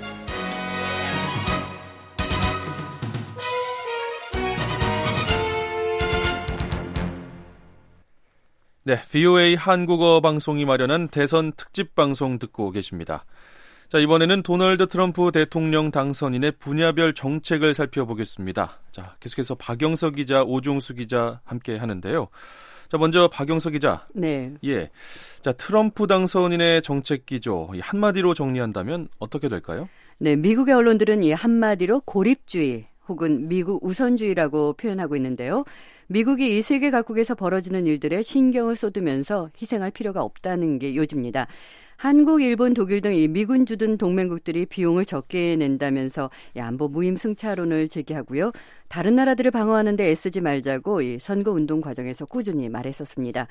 네, 브이오에이 한국어 방송이 마련한 대선 특집 방송 듣고 계십니다. 자, 이번에는 도널드 트럼프 대통령 당선인의 분야별 정책을 살펴보겠습니다. 자, 계속해서 박영석 기자, 오종수 기자 함께 하는데요. 자, 먼저 박영석 기자. 네. 예. 자, 트럼프 당선인의 정책 기조 한마디로 정리한다면 어떻게 될까요? 네, 미국의 언론들은 이 한마디로 고립주의 혹은 미국 우선주의라고 표현하고 있는데요. 미국이 이 세계 각국에서 벌어지는 일들에 신경을 쏟으면서 희생할 필요가 없다는 게 요지입니다. 한국, 일본, 독일 등 이 미군 주둔 동맹국들이 비용을 적게 낸다면서 안보 무임 승차론을 제기하고요. 다른 나라들을 방어하는 데 애쓰지 말자고 이 선거운동 과정에서 꾸준히 말했었습니다.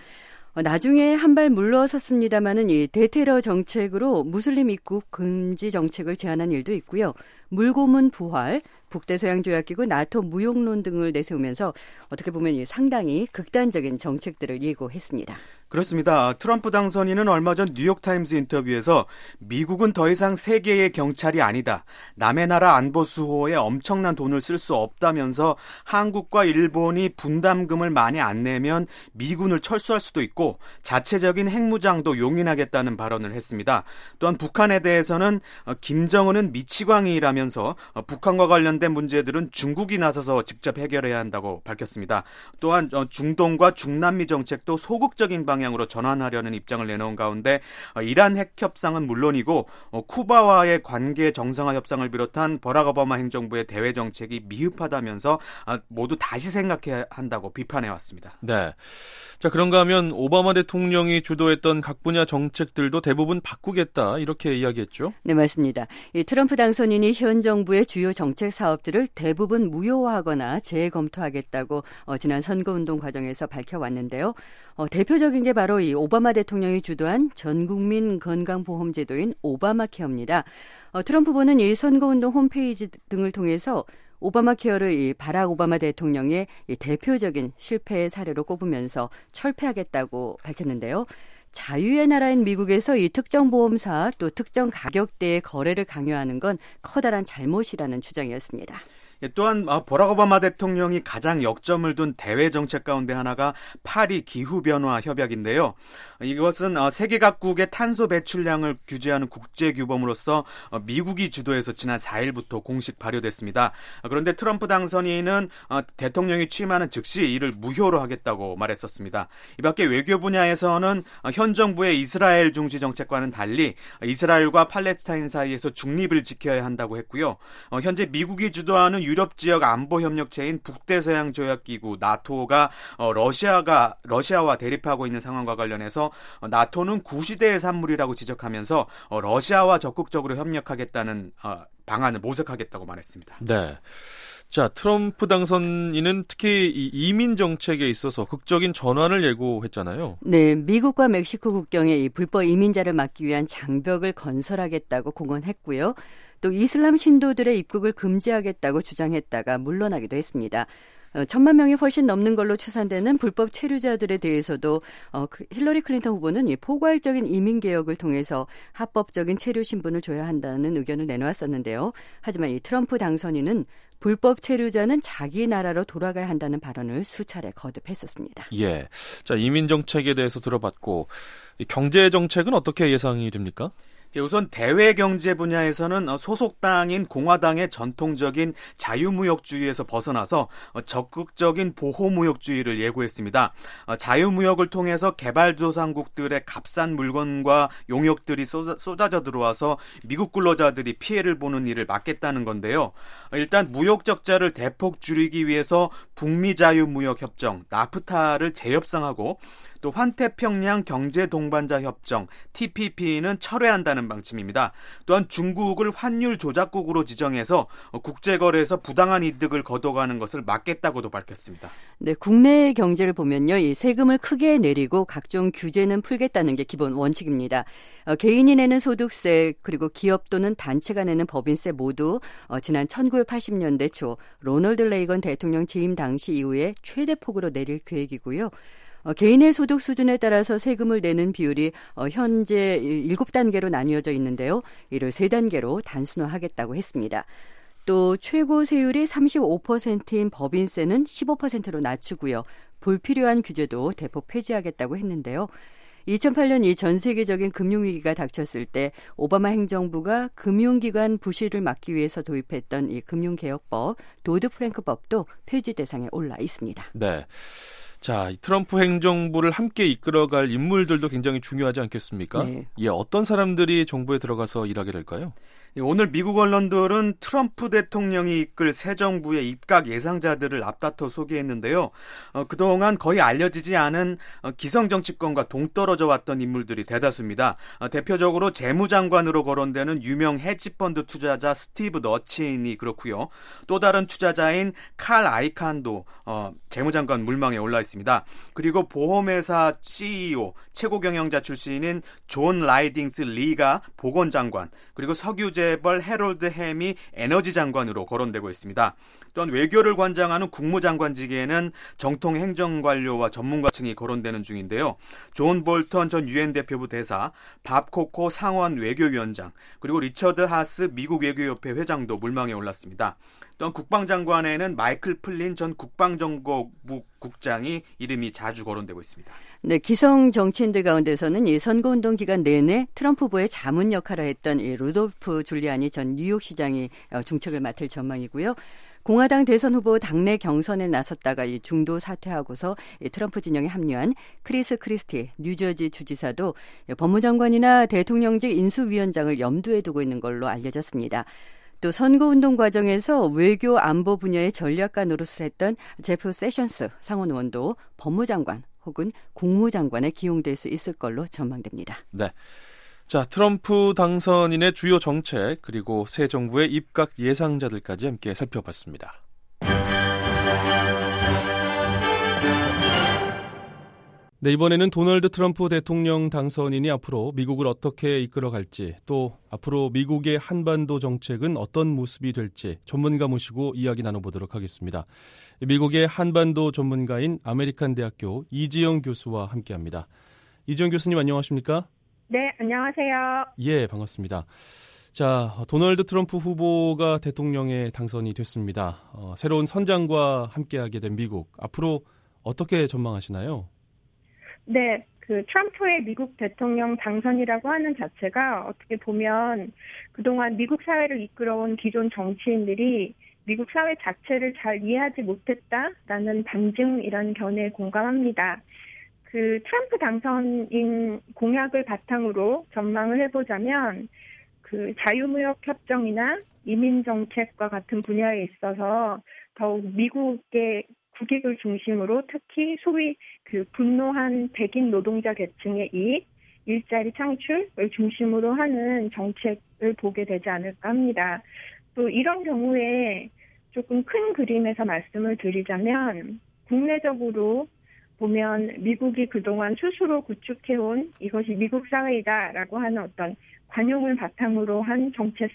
나중에 한 발 물러섰습니다마는 이 대테러 정책으로 무슬림 입국 금지 정책을 제안한 일도 있고요. 물고문 부활, 북대서양 조약기구, 나토 무용론 등을 내세우면서 어떻게 보면 상당히 극단적인 정책들을 예고했습니다. 그렇습니다. 트럼프 당선인은 얼마 전 뉴욕타임스 인터뷰에서 미국은 더 이상 세계의 경찰이 아니다. 남의 나라 안보 수호에 엄청난 돈을 쓸 수 없다면서 한국과 일본이 분담금을 많이 안 내면 미군을 철수할 수도 있고 자체적인 핵무장도 용인하겠다는 발언을 했습니다. 또한 북한에 대해서는 김정은은 미치광이라면서 북한과 관련된 문제들은 중국이 나서서 직접 해결해야 한다고 밝혔습니다. 또한 중동과 중남미 정책도 소극적인 방향 방향으로 전환하려는 입장을 내놓은 가운데 이란 핵 협상은 물론이고 쿠바와의 관계 정상화 협상을 비롯한 버락 오바마 행정부의 대외 정책이 미흡하다면서 모두 다시 생각해야 한다고 비판해왔습니다. 네. 자, 그런가 하면 오바마 대통령이 주도했던 각 분야 정책들도 대부분 바꾸겠다 이렇게 이야기했죠? 네, 맞습니다. 이 트럼프 당선인이 현 정부의 주요 정책 사업들을 대부분 무효화하거나 재검토하겠다고 어, 지난 선거운동 과정에서 밝혀왔는데요. 어, 대표적인 게 바로 이 오바마 대통령이 주도한 전국민 건강보험제도인 오바마 케어입니다. 어, 트럼프 후보는 이 선거운동 홈페이지 등을 통해서 오바마 케어를 이 바락 오바마 대통령의 이 대표적인 실패의 사례로 꼽으면서 철폐하겠다고 밝혔는데요. 자유의 나라인 미국에서 이 특정 보험사 또 특정 가격대의 거래를 강요하는 건 커다란 잘못이라는 주장이었습니다. 또한 버락 오바마 대통령이 가장 역점을 둔 대외 정책 가운데 하나가 파리 기후변화 협약인데요. 이것은 세계 각국의 탄소 배출량을 규제하는 국제규범으로서 미국이 주도해서 지난 사 일부터 공식 발효됐습니다. 그런데 트럼프 당선인은 대통령이 취임하는 즉시 이를 무효로 하겠다고 말했었습니다. 이 밖에 외교 분야에서는 현 정부의 이스라엘 중시 정책과는 달리 이스라엘과 팔레스타인 사이에서 중립을 지켜야 한다고 했고요. 현재 미국이 주도하는 유럽 지역 안보 협력체인 북대서양 조약기구 나토가 어, 러시아가 러시아와 대립하고 있는 상황과 관련해서 어, 나토는 구시대의 산물이라고 지적하면서 어, 러시아와 적극적으로 협력하겠다는 어, 방안을 모색하겠다고 말했습니다. 네. 자, 트럼프 당선인은 특히 이 이민 정책에 있어서 극적인 전환을 예고했잖아요. 네, 미국과 멕시코 국경에 이 불법 이민자를 막기 위한 장벽을 건설하겠다고 공언했고요. 또 이슬람 신도들의 입국을 금지하겠다고 주장했다가 물러나기도 했습니다. 천만 명이 훨씬 넘는 걸로 추산되는 불법 체류자들에 대해서도 어, 힐러리 클린턴 후보는 이 포괄적인 이민 개혁을 통해서 합법적인 체류 신분을 줘야 한다는 의견을 내놓았었는데요. 하지만 이 트럼프 당선인은 불법 체류자는 자기 나라로 돌아가야 한다는 발언을 수차례 거듭했었습니다. 예, 자 이민 정책에 대해서 들어봤고 경제 정책은 어떻게 예상이 됩니까? 우선 대외 경제 분야에서는 소속당인 공화당의 전통적인 자유무역주의에서 벗어나서 적극적인 보호무역주의를 예고했습니다. 자유무역을 통해서 개발도상국들의 값싼 물건과 용역들이 쏟아져 들어와서 미국 근로자들이 피해를 보는 일을 막겠다는 건데요. 일단 무역 적자를 대폭 줄이기 위해서 북미 자유무역협정 나프타를 재협상하고 또 환태평양 경제동반자 협정 티피피는 철회한다는 방침입니다. 또한 중국을 환율 조작국으로 지정해서 국제거래에서 부당한 이득을 거둬가는 것을 막겠다고도 밝혔습니다. 네, 국내 경제를 보면요, 이 세금을 크게 내리고 각종 규제는 풀겠다는 게 기본 원칙입니다. 어, 개인이 내는 소득세 그리고 기업 또는 단체가 내는 법인세 모두 어, 지난 천구백팔십 년대 초 로널드 레이건 대통령 재임 당시 이후에 최대 폭으로 내릴 계획이고요. 어, 개인의 소득 수준에 따라서 세금을 내는 비율이 어, 현재 일곱 단계로 나뉘어져 있는데요. 이를 세 단계로 단순화하겠다고 했습니다. 또 최고 세율이 삼십오 퍼센트인 법인세는 십오 퍼센트로 낮추고요. 불필요한 규제도 대폭 폐지하겠다고 했는데요. 이천팔 년 이 전 세계적인 금융위기가 닥쳤을 때 오바마 행정부가 금융기관 부실을 막기 위해서 도입했던 이 금융개혁법, 도드-프랭크법도 폐지 대상에 올라 있습니다. 네. 자, 트럼프 행정부를 함께 이끌어갈 인물들도 굉장히 중요하지 않겠습니까? 네. 예, 어떤 사람들이 정부에 들어가서 일하게 될까요? 오늘 미국 언론들은 트럼프 대통령이 이끌 새 정부의 입각 예상자들을 앞다퉈 소개했는데요. 어, 그동안 거의 알려지지 않은 어, 기성정치권과 동떨어져 왔던 인물들이 대다수입니다. 어, 대표적으로 재무장관으로 거론되는 유명 헤지펀드 투자자 스티브 너친이 그렇고요. 또 다른 투자자인 칼 아이칸도 어, 재무장관 물망에 올라 있습니다. 그리고 보험회사 씨이오, 최고 경영자 출신인 존 라이딩스 리가 보건장관, 그리고 석유재 재벌 해롤드 햄이 에너지 장관으로 거론되고 있습니다. 또한 외교를 관장하는 국무장관직에는 정통 행정관료와 전문가층이 거론되는 중인데요. 존 볼턴 전 유엔 대표부 대사, 밥 코코 상원 외교위원장, 그리고 리처드 하스 미국 외교협회 회장도 물망에 올랐습니다. 또한 국방장관에는 마이클 플린 전 국방정보부 국장이 이름이 자주 거론되고 있습니다. 네, 기성 정치인들 가운데서는 이 선거운동 기간 내내 트럼프 후보의 자문 역할을 했던 이 루돌프 줄리아니 전 뉴욕시장이 중책을 맡을 전망이고요. 공화당 대선 후보 당내 경선에 나섰다가 이 중도 사퇴하고서 이 트럼프 진영에 합류한 크리스 크리스티 뉴저지 주지사도 법무장관이나 대통령직 인수위원장을 염두에 두고 있는 걸로 알려졌습니다. 또 선거운동 과정에서 외교 안보 분야의 전략가 노릇을 했던 제프 세션스 상원 의원도 법무장관 혹은 국무장관에 기용될 수 있을 걸로 전망됩니다. 네. 자, 트럼프 당선인의 주요 정책 그리고 새 정부의 입각 예상자들까지 함께 살펴봤습니다. 네, 이번에는 도널드 트럼프 대통령 당선인이 앞으로 미국을 어떻게 이끌어갈지, 또 앞으로 미국의 한반도 정책은 어떤 모습이 될지 전문가 모시고 이야기 나눠보도록 하겠습니다. 미국의 한반도 전문가인 아메리칸 대학교 이지영 교수와 함께합니다. 이지영 교수님 안녕하십니까? 네, 안녕하세요. 예, 반갑습니다. 자, 도널드 트럼프 후보가 대통령에 당선이 됐습니다. 어, 새로운 선장과 함께하게 된 미국, 앞으로 어떻게 전망하시나요? 네, 그 트럼프의 미국 대통령 당선이라고 하는 자체가 어떻게 보면 그동안 미국 사회를 이끌어온 기존 정치인들이 미국 사회 자체를 잘 이해하지 못했다라는 반증이라는 견해에 공감합니다. 그 트럼프 당선인 공약을 바탕으로 전망을 해보자면 그 자유무역 협정이나 이민 정책과 같은 분야에 있어서 더욱 미국의 국익을 중심으로 특히 소위 그 분노한 백인 노동자 계층의 이익, 일자리 창출을 중심으로 하는 정책을 보게 되지 않을까 합니다. 또 이런 경우에 조금 큰 그림에서 말씀을 드리자면 국내적으로 보면 미국이 그동안 스스로 구축해온 이것이 미국 사회이다라고 하는 어떤 관용을 바탕으로 한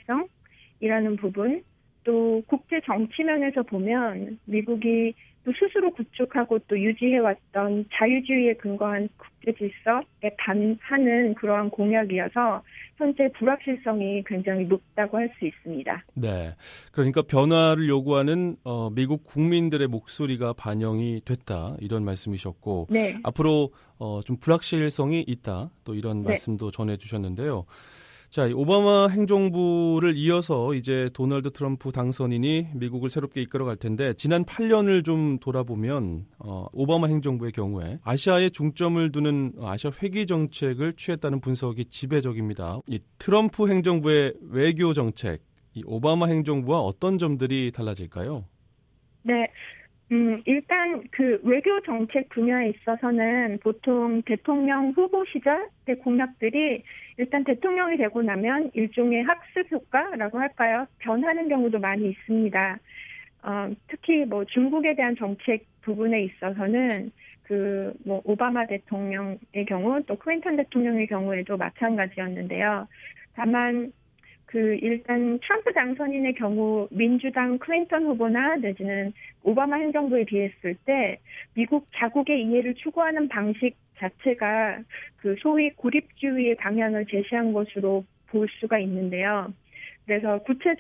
정체성이라는 부분, 또 국제 정치면에서 보면 미국이 또 스스로 구축하고 또 유지해왔던 자유주의에 근거한 국제 질서에 반하는 그러한 공약이어서 현재 불확실성이 굉장히 높다고 할 수 있습니다. 네, 그러니까 변화를 요구하는 어, 미국 국민들의 목소리가 반영이 됐다 이런 말씀이셨고, 네. 앞으로 어, 좀 불확실성이 있다 또 이런 네. 말씀도 전해주셨는데요. 자, 오바마 행정부를 이어서 이제 도널드 트럼프 당선인이 미국을 새롭게 이끌어갈 텐데, 지난 팔 년을 좀 돌아보면 어, 오바마 행정부의 경우에 아시아에 중점을 두는 아시아 회귀 정책을 취했다는 분석이 지배적입니다. 이 트럼프 행정부의 외교 정책, 이 오바마 행정부와 어떤 점들이 달라질까요? 네. 음, 일단 그 외교 정책 분야에 있어서는 보통 대통령 후보 시절 때 공약들이 일단 대통령이 되고 나면 일종의 학습 효과라고 할까요? 변하는 경우도 많이 있습니다. 어, 특히 뭐 중국에 대한 정책 부분에 있어서는 그 뭐 오바마 대통령의 경우 또 클린턴 대통령의 경우에도 마찬가지였는데요. 다만 그 일단 트럼프 당선인의 경우 민주당 클린턴 후보나 내지는 오바마 행정부에 비했을 때 미국 자국의 이해를 추구하는 방식 자체가 그 소위 고립주의의 방향을 제시한 것으로 볼 수가 있는데요. 그래서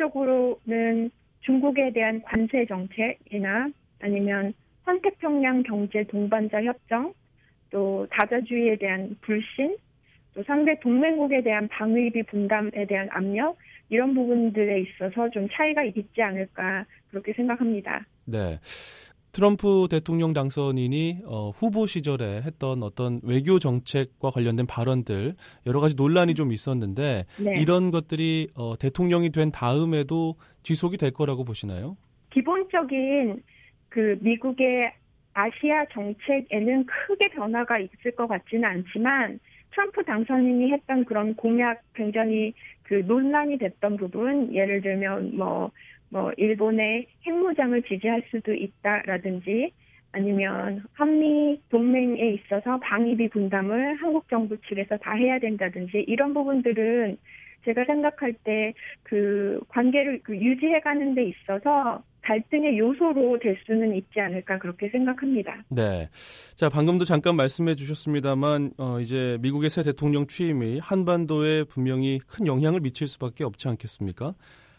구체적으로는 중국에 대한 관세 정책이나 아니면 환태평양 경제 동반자 협정, 또 다자주의에 대한 불신, 또 상대 동맹국에 대한 방위비 분담에 대한 압력, 이런 부분들에 있어서 좀 차이가 있지 않을까 그렇게 생각합니다. 네. 트럼프 대통령 당선인이 어, 후보 시절에 했던 어떤 외교 정책과 관련된 발언들 여러 가지 논란이 좀 있었는데 네. 이런 것들이 어, 대통령이 된 다음에도 지속이 될 거라고 보시나요? 기본적인 그 미국의 아시아 정책에는 크게 변화가 있을 것 같지는 않지만 트럼프 당선인이 했던 그런 공약 굉장히 그 논란이 됐던 부분, 예를 들면 뭐, 뭐, 일본의 핵무장을 지지할 수도 있다라든지 아니면 한미 동맹에 있어서 방위비 분담을 한국 정부 측에서 다 해야 된다든지 이런 부분들은 제가 생각할 때 그 관계를 그 유지해가는 데 있어서 갈등의 요소로 될 수는 있지 않을까 그렇게 생각합니다. 네. 자, 방금도 잠깐 말씀해 주셨습니다만 어, 이제 미국의 새 대통령 취임이 한반도에 분명히 큰 영향을 미칠 수밖에 없지 않겠습니까?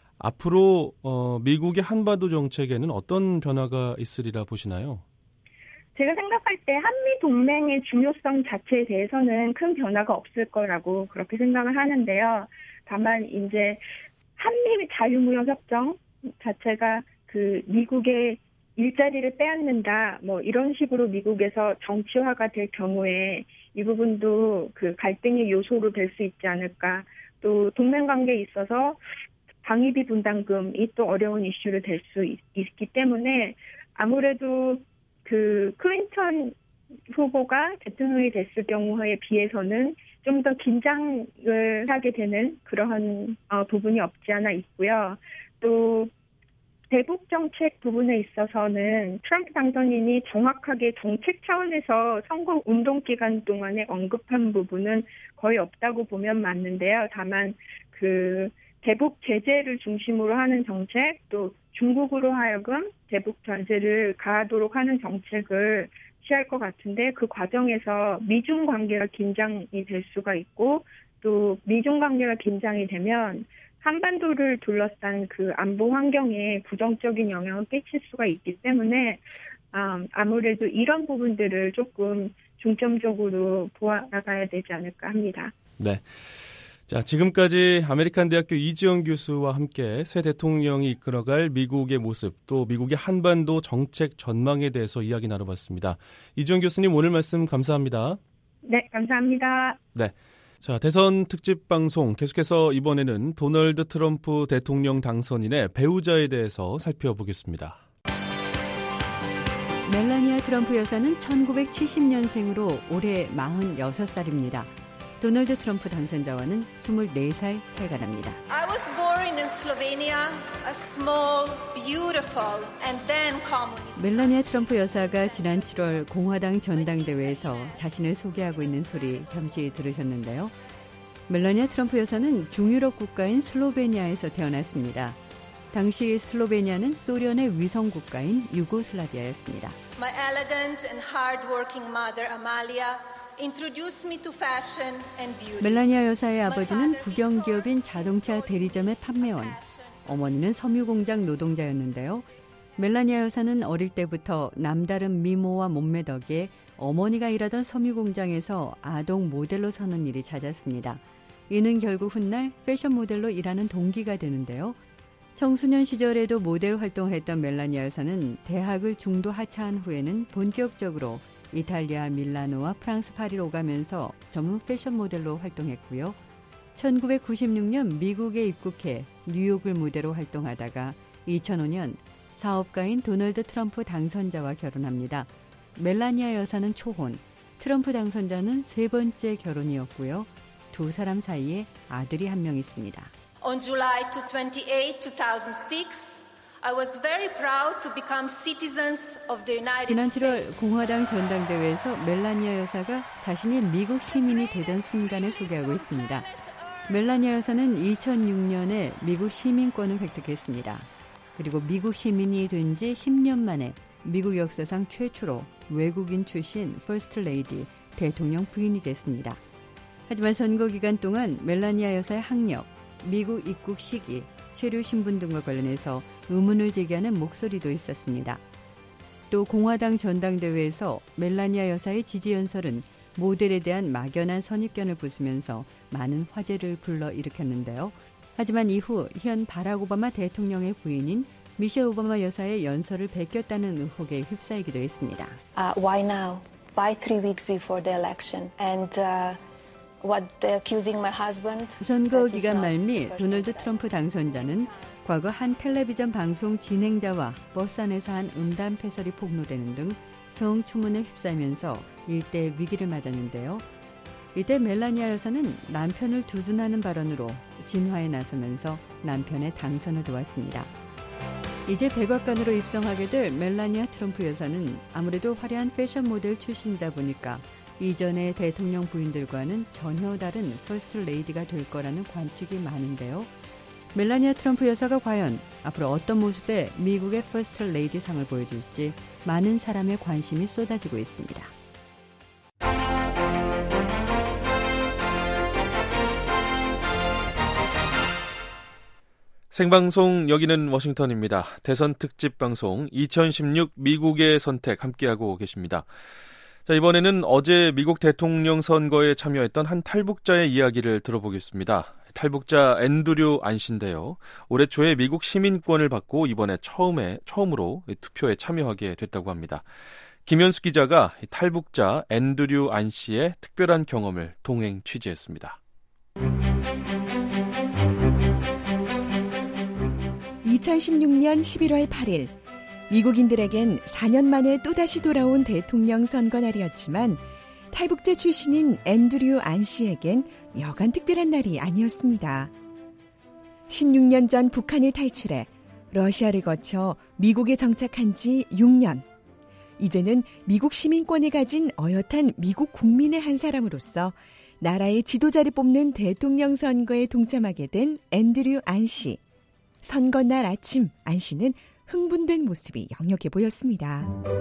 앞으로 어, 미국의 한반도 정책에는 어떤 변화가 있으리라 보시나요? 제가 생각할 때 한미 동맹의 중요성 자체에 대해서는 큰 변화가 없을 거라고 그렇게 생각을 하는데요. 다만 이제 한미 자유무역협정 자체가 그 미국의 일자리를 빼앗는다, 뭐 이런 식으로 미국에서 정치화가 될 경우에 이 부분도 그 갈등의 요소로 될 수 있지 않을까. 또 동맹 관계에 있어서 방위비 분담금이 또 어려운 이슈로 될 수 있기 때문에 아무래도 그 클린턴 후보가 대통령이 됐을 경우에 비해서는 좀 더 긴장을 하게 되는 그러한 어, 부분이 없지 않아 있고요. 또 대북 정책 부분에 있어서는 트럼프 당선인이 정확하게 정책 차원에서 선거 운동 기간 동안에 언급한 부분은 거의 없다고 보면 맞는데요. 다만 그 대북 제재를 중심으로 하는 정책, 또 중국으로 하여금 대북 제재를 가하도록 하는 정책을 취할 것 같은데 그 과정에서 미중 관계가 긴장이 될 수가 있고 또 미중 관계가 긴장이 되면 한반도를 둘러싼 그 안보 환경에 부정적인 영향을 끼칠 수가 있기 때문에 음, 아무래도 이런 부분들을 조금 중점적으로 보아나가야 되지 않을까 합니다. 네. 자, 지금까지 아메리칸 대학교 이지영 교수와 함께 새 대통령이 이끌어갈 미국의 모습, 또 미국의 한반도 정책 전망에 대해서 이야기 나눠봤습니다. 이지영 교수님 오늘 말씀 감사합니다. 네, 감사합니다. 네. 자, 대선 특집 방송 계속해서 이번에는 도널드 트럼프 대통령 당선인의 배우자에 대해서 살펴보겠습니다. 멜라니아 트럼프 여사는 천구백칠십 년생으로 올해 마흔여섯 살입니다. 도널드 트럼프 당선자와는 스물네 살 차이가 납니다. I was born in Slovenia, a small, beautiful and then communist. 멜라니아 트럼프 여사가 지난 칠월 공화당 전당대회에서 자신을 소개하고 있는 소리 잠시 들으셨는데요. 멜라니아 트럼프 여사는 중유럽 국가인 슬로베니아에서 태어났습니다. 당시 슬로베니아는 소련의 위성 국가인 유고슬라비아였습니다. My elegant and hard-working mother, Amalia, introduced me to fashion and beauty. 멜라니아 여사의 아버지는 국영기업인 자동차 대리점의 판매원, 어머니는 섬유공장 노동자였는데요. 멜라니아 여사는 어릴 때부터 남다른 미모와 몸매 덕에 어머니가 일하던 섬유공장에서 아동 모델로 서는 일이 잦았습니다. 이는 결국 훗날 패션 모델로 일하는 동기가 되는데요. 청소년 시절에도 모델 활동을 했던 멜라니아 여사는 대학을 중도 하차한 후에는 본격적으로 이탈리아 밀라노와 프랑스 파리로 오가면서 전문 패션 모델로 활동했고요. 천구백구십육 년 미국에 입국해 뉴욕을 무대로 활동하다가 이천오 년 사업가인 도널드 트럼프 당선자와 결혼합니다. 멜라니아 여사는 초혼, 트럼프 당선자는 세 번째 결혼이었고요. 두 사람 사이에 아들이 한 명 있습니다. On July twenty-eighth, two thousand six, I was very proud to become citizens of the United 지난 States. 칠월 공화당 전당대회에서 멜라니아 여사가 자신이 미국 시민이 되던 순간을 소개하고 있습니다. 멜라니아 여사는 이천육 년에 미국 시민권을 획득했습니다. 그리고 미국 시민이 된 지 십 년 만에 미국 역사상 최초로 외국인 출신 퍼스트 레이디 대통령 부인이 됐습니다. 하지만 선거 기간 동안 멜라니아 여사의 학력, 미국 입국 시기, 체류 신분 등과 관련해서 의문을 제기하는 목소리도 있었습니다. 또 공화당 전당대회에서 멜라니아 여사의 지지 연설은 모델에 대한 막연한 선입견을 부수면서 많은 화제를 불러일으켰는데요. 하지만 이후 현 바락 오바마 대통령의 부인인 미셸 오바마 여사의 연설을 베꼈다는 의혹에 휩싸이기도 했습니다. Uh, why now? Why three weeks before the election? And uh, what they're accusing my husband? 선거 기간 말미 도널드 트럼프 당선자는 과거 한 텔레비전 방송 진행자와 버스 안에서 한 음담 패설이 폭로되는 등 성추문에 휩싸이면서 일대 위기를 맞았는데요. 이때 멜라니아 여사는 남편을 두둔하는 발언으로 진화에 나서면서 남편의 당선을 도왔습니다. 이제 백악관으로 입성하게 될 멜라니아 트럼프 여사는 아무래도 화려한 패션 모델 출신이다 보니까 이전의 대통령 부인들과는 전혀 다른 퍼스트 레이디가 될 거라는 관측이 많은데요. 멜라니아 트럼프 여사가 과연 앞으로 어떤 모습의 미국의 퍼스트 레이디 상을 보여줄지 많은 사람의 관심이 쏟아지고 있습니다. 생방송 여기는 워싱턴입니다. 대선 특집 방송 이천십육 미국의 선택 함께하고 계십니다. 자, 이번에는 어제 미국 대통령 선거에 참여했던 한 탈북자의 이야기를 들어보겠습니다. 탈북자 앤드류 안 씨인데요. 올해 초에 미국 시민권을 받고 이번에 처음에, 처음으로 투표에 참여하게 됐다고 합니다. 김현수 기자가 탈북자 앤드류 안 씨의 특별한 경험을 동행 취재했습니다. 이천십육 년 십일월 팔일 미국인들에겐 사 년 만에 또다시 돌아온 대통령 선거 날이었지만 탈북자 출신인 앤드류 안 씨에겐 여간 특별한 날이 아니었습니다. 십육 년 전 북한을 탈출해 러시아를 거쳐 미국에 정착한 지 육 년. 이제는 미국 시민권을 가진 어엿한 미국 국민의 한 사람으로서 나라의 지도자를 뽑는 대통령 선거에 동참하게 된 앤드류 안 씨. 선거날 아침 안 씨는 흥분된 모습이 역력해 보였습니다.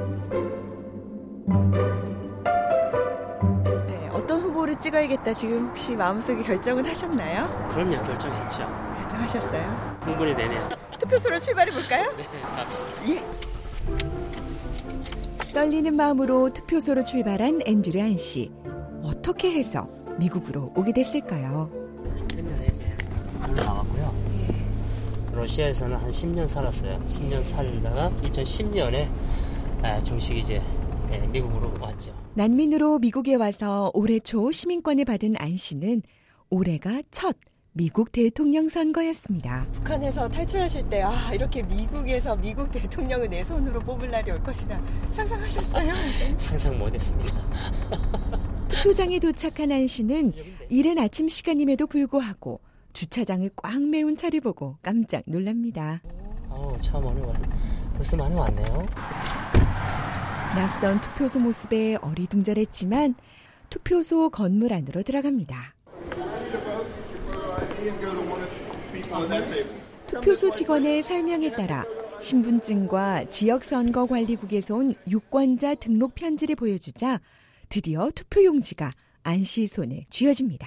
네, 어떤 후보를 찍어야겠다 지금 혹시 마음속에 결정은 하셨나요? 그럼요, 결정했죠. 결정하셨어요? 흥분이 되네요. 투표소로 출발해 볼까요? 네, 갑시다. 예. 떨리는 마음으로 투표소로 출발한 앤드류 안 씨. 어떻게 해서 미국으로 오게 됐을까요? 옛날에 이제 나왔고요. 예. 러시아에서는 한 십 년 살았어요. 십 년 살다가 이천십 년에 정식 이제 미국으로 왔죠. 난민으로 미국에 와서 올해 초 시민권을 받은 안 씨는 올해가 첫 미국 대통령 선거였습니다. 북한에서 탈출하실 때 아, 이렇게 미국에서 미국 대통령을 내 손으로 뽑을 날이 올 것이다 상상하셨어요? 상상 못했습니다. 투표장에 도착한 안 씨는 이른 아침 시간임에도 불구하고 주차장을 꽉 메운 차를 보고 깜짝 놀랍니다. 어, 차 많이 왔, 벌써 많이 왔네요. 낯선 투표소 모습에 어리둥절했지만 투표소 건물 안으로 들어갑니다. 투표소 직원의 설명에 따라 신분증과 지역선거관리국에서 온 유권자 등록 편지를 보여주자 드디어 투표용지가 안 씨 손에 쥐어집니다.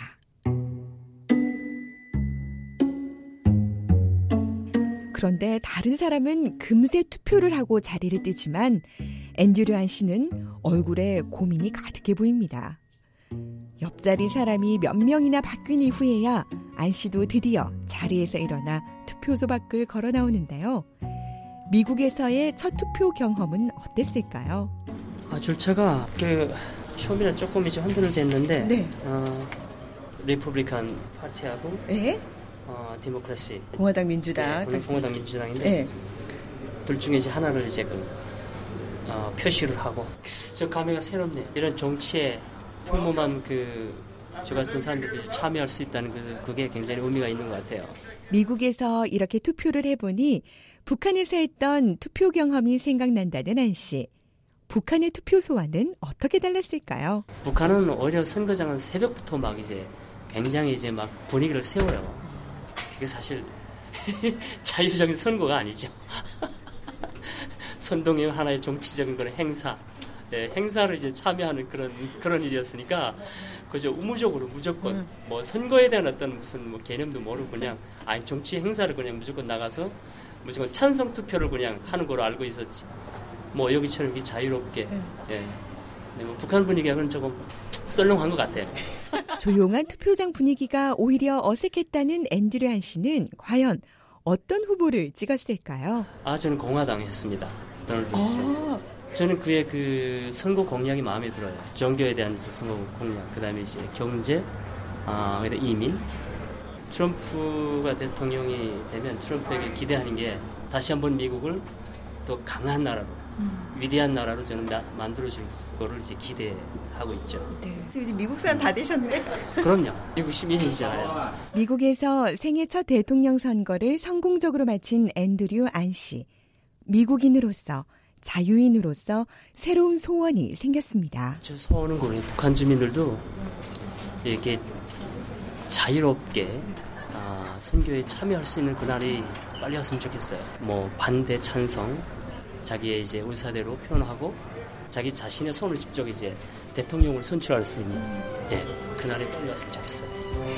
그런데 다른 사람은 금세 투표를 하고 자리를 뜨지만 앤드류 안 씨는 얼굴에 고민이 가득해 보입니다. 옆자리 사람이 몇 명이나 바뀐 이후에야 안 씨도 드디어 자리에서 일어나 투표소 밖을 걸어 나오는데요. 미국에서의 첫 투표 경험은 어땠을까요? 아, 절차가 그 처음에는 조금 이제 흔들렸는데 네. 어, 리퍼블리칸 파티하고 네? 어, 디모크라시 공화당 민주당 네, 공화당 민주당인데 네. 둘 중에 이제 하나를 이제 그 어, 표시를 하고 저 감회가 새롭네요. 이런 정치에 평범한 그 저 같은 사람들이 참여할 수 있다는 그 그게 굉장히 의미가 있는 것 같아요. 미국에서 이렇게 투표를 해보니 북한에서 했던 투표 경험이 생각난다는 안 씨. 북한의 투표소와는 어떻게 달랐을까요? 북한은 오히려 선거장은 새벽부터 막 이제 굉장히 이제 막 분위기를 세워요. 그게 사실 자유적인 선거가 아니죠. 선동의 하나의 정치적인 그런 행사, 네, 행사를 이제 참여하는 그런 그런 일이었으니까 그저 의무적으로 무조건 음. 뭐 선거에 대한 어떤 무슨 뭐 개념도 모르고 그냥 아니 정치 행사를 그냥 무조건 나가서 무조건 찬성 투표를 그냥 하는 걸로 알고 있었지. 뭐 여기처럼 이렇게 자유롭게. 음. 예. 네, 뭐 북한 분위기하고는 조금 썰렁한 것 같아요. 조용한 투표장 분위기가 오히려 어색했다는 앤드류 한 씨는 과연 어떤 후보를 찍었을까요? 아, 저는 공화당 했습니다. 도널드 트럼프. 저는 그의 그 선거 공약이 마음에 들어요. 종교에 대한 선거 공약, 그 다음에 이제 경제, 아, 그다음에 이민. 트럼프가 대통령이 되면 트럼프에게 기대하는 게 다시 한번 미국을 더 강한 나라로, 음. 위대한 나라로 저는 마, 만들어줄 거를 이제 기대하고 있죠. 네. 지금 이제 미국 사람 다 되셨네. 그럼요. 미국 시민이잖아요. 미국에서 생애 첫 대통령 선거를 성공적으로 마친 앤드류 안 씨. 미국인으로서, 자유인으로서 새로운 소원이 생겼습니다. 저 소원은 그래요. 북한 주민들도 이렇게 자유롭게 아, 선교에 참여할 수 있는 그날이 빨리 왔으면 좋겠어요. 뭐 반대, 찬성, 자기의 이제 의사대로 표현하고 자기 자신의 손을 직접 이제 대통령을 선출할 수 있는 예, 그날이 빨리 왔으면 좋겠어요.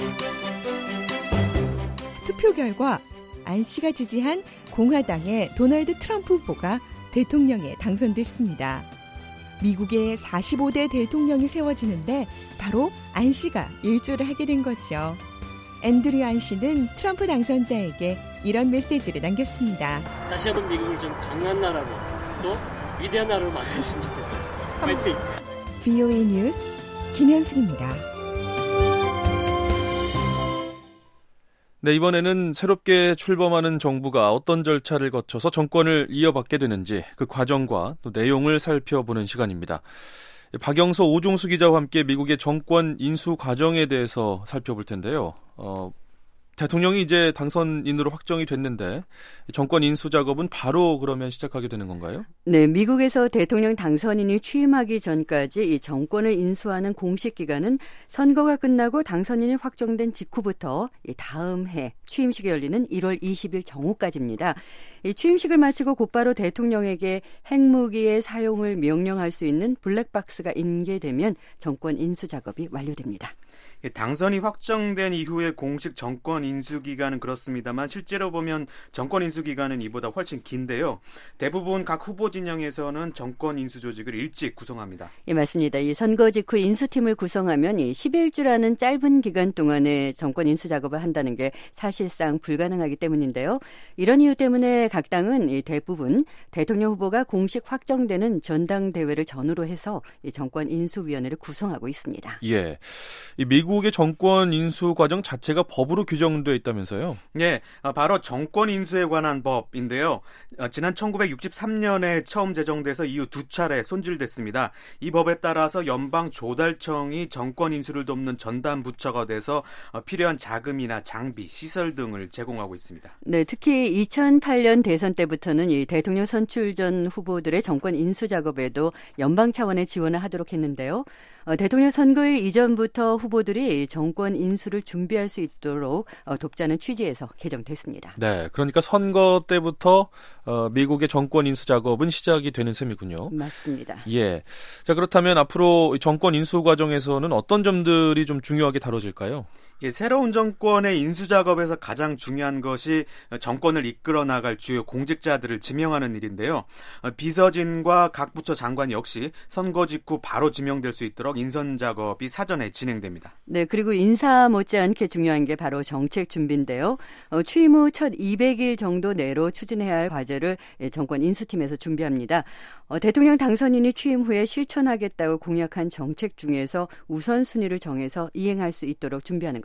투표 결과 안 씨가 지지한 공화당의 도널드 트럼프 후보가 대통령에 당선됐습니다. 미국의 사십오 대 대통령이 세워지는데 바로 안 씨가 일조를 하게 된 거죠. 앤드류 안 씨는 트럼프 당선자에게 이런 메시지를 남겼습니다. 다시 한번 미국을 좀 강한 나라로 또 위대한 나라로 만들었으면 좋겠어요. 파이팅! 브이오에이 뉴스 김현숙입니다. 네, 이번에는 새롭게 출범하는 정부가 어떤 절차를 거쳐서 정권을 이어받게 되는지 그 과정과 또 내용을 살펴보는 시간입니다. 박영서 오종수 기자와 함께 미국의 정권 인수 과정에 대해서 살펴볼 텐데요. 어, 대통령이 이제 당선인으로 확정이 됐는데 정권 인수 작업은 바로 그러면 시작하게 되는 건가요? 네, 미국에서 대통령 당선인이 취임하기 전까지 이 정권을 인수하는 공식 기간은 선거가 끝나고 당선인이 확정된 직후부터 이 다음 해 취임식이 열리는 일월 이십일 정오까지입니다. 이 취임식을 마치고 곧바로 대통령에게 핵무기의 사용을 명령할 수 있는 블랙박스가 인계되면 정권 인수 작업이 완료됩니다. 당선이 확정된 이후에 공식 정권 인수 기간은 그렇습니다만 실제로 보면 정권 인수 기간은 이보다 훨씬 긴데요. 대부분 각 후보 진영에서는 정권 인수 조직을 일찍 구성합니다. 예, 맞습니다. 이 선거 직후 인수팀을 구성하면 이 십일 주라는 짧은 기간 동안에 정권 인수 작업을 한다는 게 사실상 불가능하기 때문인데요. 이런 이유 때문에 각 당은 이 대부분 대통령 후보가 공식 확정되는 전당대회를 전후로 해서 이 정권 인수위원회를 구성하고 있습니다. 예, 이 미국 미국의 정권 인수 과정 자체가 법으로 규정되어 있다면서요? 네, 바로 정권 인수에 관한 법인데요. 지난 천구백육십삼 년에 처음 제정돼서 이후 두 차례 손질됐습니다. 이 법에 따라서 연방조달청이 정권 인수를 돕는 전담 부처가 돼서 필요한 자금이나 장비, 시설 등을 제공하고 있습니다. 네, 특히 이천팔 년 대선 때부터는 이 대통령 선출 전 후보들의 정권 인수 작업에도 연방 차원의 지원을 하도록 했는데요. 어, 대통령 선거일 이전부터 후보들이 정권 인수를 준비할 수 있도록 어, 돕자는 취지에서 개정됐습니다. 네, 그러니까 선거 때부터 어, 미국의 정권 인수 작업은 시작이 되는 셈이군요. 맞습니다. 예, 자 그렇다면 앞으로 정권 인수 과정에서는 어떤 점들이 좀 중요하게 다뤄질까요? 예, 새로운 정권의 인수 작업에서 가장 중요한 것이 정권을 이끌어 나갈 주요 공직자들을 지명하는 일인데요. 비서진과 각 부처 장관 역시 선거 직후 바로 지명될 수 있도록 인선 작업이 사전에 진행됩니다. 네, 그리고 인사 못지않게 중요한 게 바로 정책 준비인데요. 어, 취임 후 첫 이백 일 정도 내로 추진해야 할 과제를 정권 인수팀에서 준비합니다. 어, 대통령 당선인이 취임 후에 실천하겠다고 공약한 정책 중에서 우선순위를 정해서 이행할 수 있도록 준비하는 겁니다.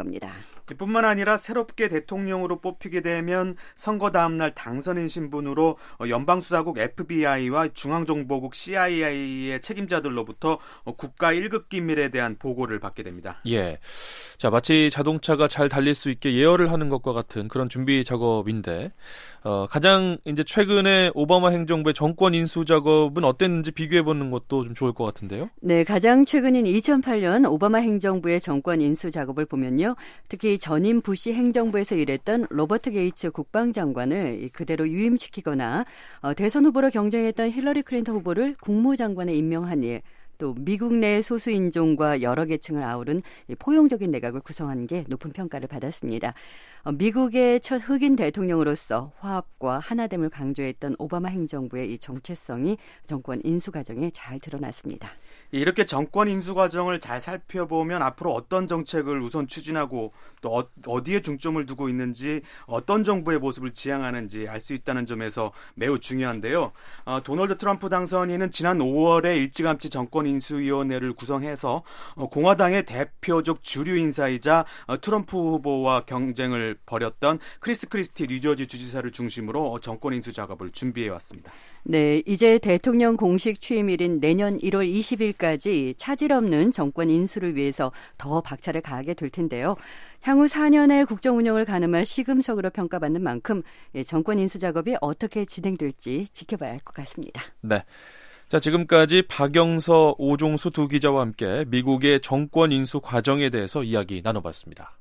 겁니다. 뿐만 아니라 새롭게 대통령으로 뽑히게 되면 선거 다음 날 당선인 신분으로 연방수사국 에프비아이와 중앙정보국 씨아이에이의 책임자들로부터 국가 일 급 기밀에 대한 보고를 받게 됩니다. 예, 자 마치 자동차가 잘 달릴 수 있게 예열을 하는 것과 같은 그런 준비 작업인데 어, 가장 이제 최근에 오바마 행정부의 정권 인수 작업은 어땠는지 비교해 보는 것도 좀 좋을 것 같은데요. 네, 가장 최근인 이천팔 년 오바마 행정부의 정권 인수 작업을 보면요, 특히 전임 부시 행정부에서 일했던 로버트 게이츠 국방장관을 그대로 유임시키거나 어, 대선 후보로 경쟁했던 힐러리 클린턴 후보를 국무장관에 임명한 일, 또 미국 내 소수 인종과 여러 계층을 아우른 포용적인 내각을 구성한 게 높은 평가를 받았습니다. 미국의 첫 흑인 대통령으로서 화합과 하나됨을 강조했던 오바마 행정부의 이 정체성이 정권 인수 과정에 잘 드러났습니다. 이렇게 정권 인수 과정을 잘 살펴보면 앞으로 어떤 정책을 우선 추진하고 또 어디에 중점을 두고 있는지, 어떤 정부의 모습을 지향하는지 알 수 있다는 점에서 매우 중요한데요. 어, 도널드 트럼프 당선인은 지난 오월에 일찌감치 정권 인수위원회를 구성해서 어, 공화당의 대표적 주류 인사이자 어, 트럼프 후보와 경쟁을 벌였던 크리스 크리스티 뉴저지 주지사를 중심으로 정권 인수 작업을 준비해 왔습니다. 네, 이제 대통령 공식 취임일인 내년 일월 이십일까지 차질 없는 정권 인수를 위해서 더 박차를 가하게 될 텐데요. 향후 사 년의 국정 운영을 가늠할 시금석으로 평가받는 만큼 정권 인수 작업이 어떻게 진행될지 지켜봐야 할 것 같습니다. 네. 자, 지금까지 박영서, 오종수 두 기자와 함께 미국의 정권 인수 과정에 대해서 이야기 나눠봤습니다.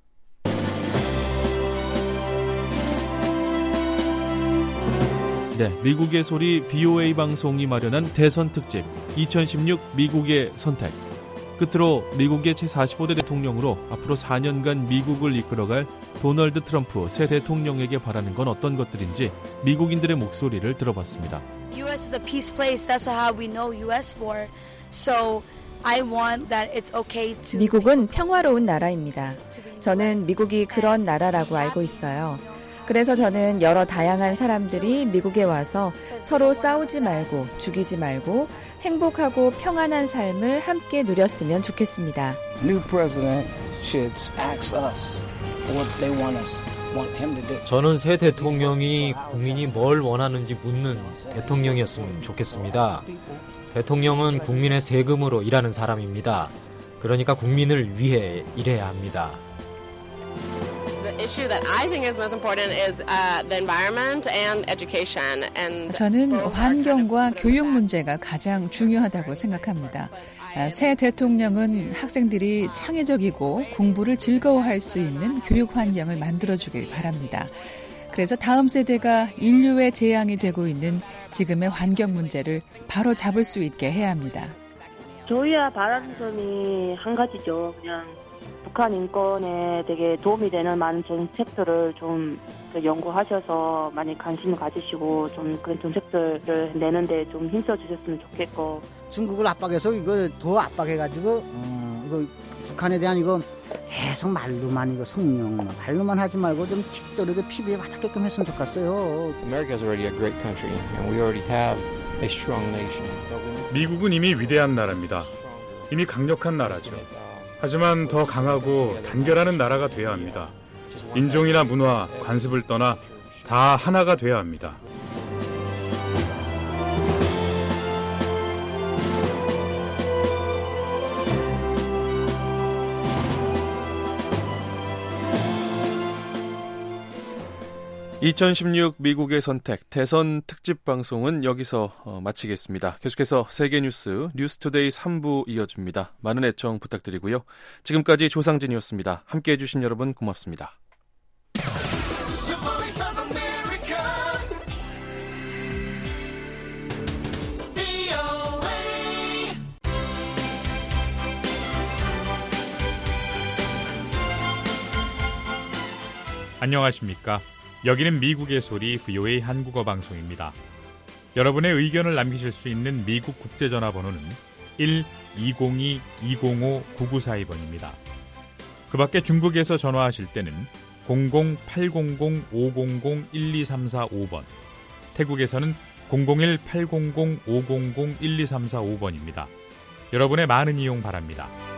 네, 미국의 소리 브이오에이 방송이 마련한 대선 특집 이천십육 미국의 선택. 끝으로 미국의 제사십오 대 대통령으로 앞으로 사 년간 미국을 이끌어갈 도널드 트럼프 새 대통령에게 바라는 건 어떤 것들인지 미국인들의 목소리를 들어봤습니다. U S is a peace place. That's how we know U S for. So I want that it's okay to. 미국은 평화로운 나라입니다. 저는 미국이 그런 나라라고 알고 있어요. 그래서 저는 여러 다양한 사람들이 미국에 와서 서로 싸우지 말고 죽이지 말고 행복하고 평안한 삶을 함께 누렸으면 좋겠습니다. New president should ask us what they want us want him to do. 저는 새 대통령이 국민이 뭘 원하는지 묻는 대통령이었으면 좋겠습니다. 대통령은 국민의 세금으로 일하는 사람입니다. 그러니까 국민을 위해 일해야 합니다. 저는 환경과 교육 문제가 가장 중요하다고 생각합니다. 새 대통령은 학생들이 창의적이고 공부를 즐거워할 수 있는 교육 환경을 만들어주길 바랍니다. 그래서 다음 세대가 인류의 재앙이 되고 있는 지금의 환경 문제를 바로 잡을 수 있게 해야 합니다. 저희야 바라는 점이 한 가지죠. 그냥 북한 인권에 되게 도움이 되는 많은 정책들을 좀 연구하셔서 많이 관심을 가지시고 좀 그런 정책들을 내는데 좀 힘써 주셨으면 좋겠고. 중국을 압박해서 이거 더 압박해가지고 어, 이거 북한에 대한 이거 계속 말로만 이거 성명 말로만 하지 말고 좀 실제로 피부에 와닿게끔 했으면 좋겠어요. America is already a great country and we already have a strong nation. 미국은 이미 위대한 나라입니다. 이미 강력한 나라죠. 하지만 더 강하고 단결하는 나라가 돼야 합니다. 인종이나 문화, 관습을 떠나 다 하나가 돼야 합니다. 이천십육 미국의 선택 대선 특집 방송은 여기서 어, 마치겠습니다. 계속해서 세계뉴스 뉴스투데이 삼 부 이어집니다. 많은 애청 부탁드리고요. 지금까지 조상진이었습니다. 함께해 주신 여러분 고맙습니다. 안녕하십니까. 여기는 미국의 소리 브이오에이 한국어 방송입니다. 여러분의 의견을 남기실 수 있는 미국 국제전화번호는 일 이공이 이공오 구구사이 번입니다. 그 밖에 중국에서 전화하실 때는 공공 팔공공 오공공 일이삼사오 번, 태국에서는 공공일 팔공공 오공공 일이삼사오 번입니다. 여러분의 많은 이용 바랍니다.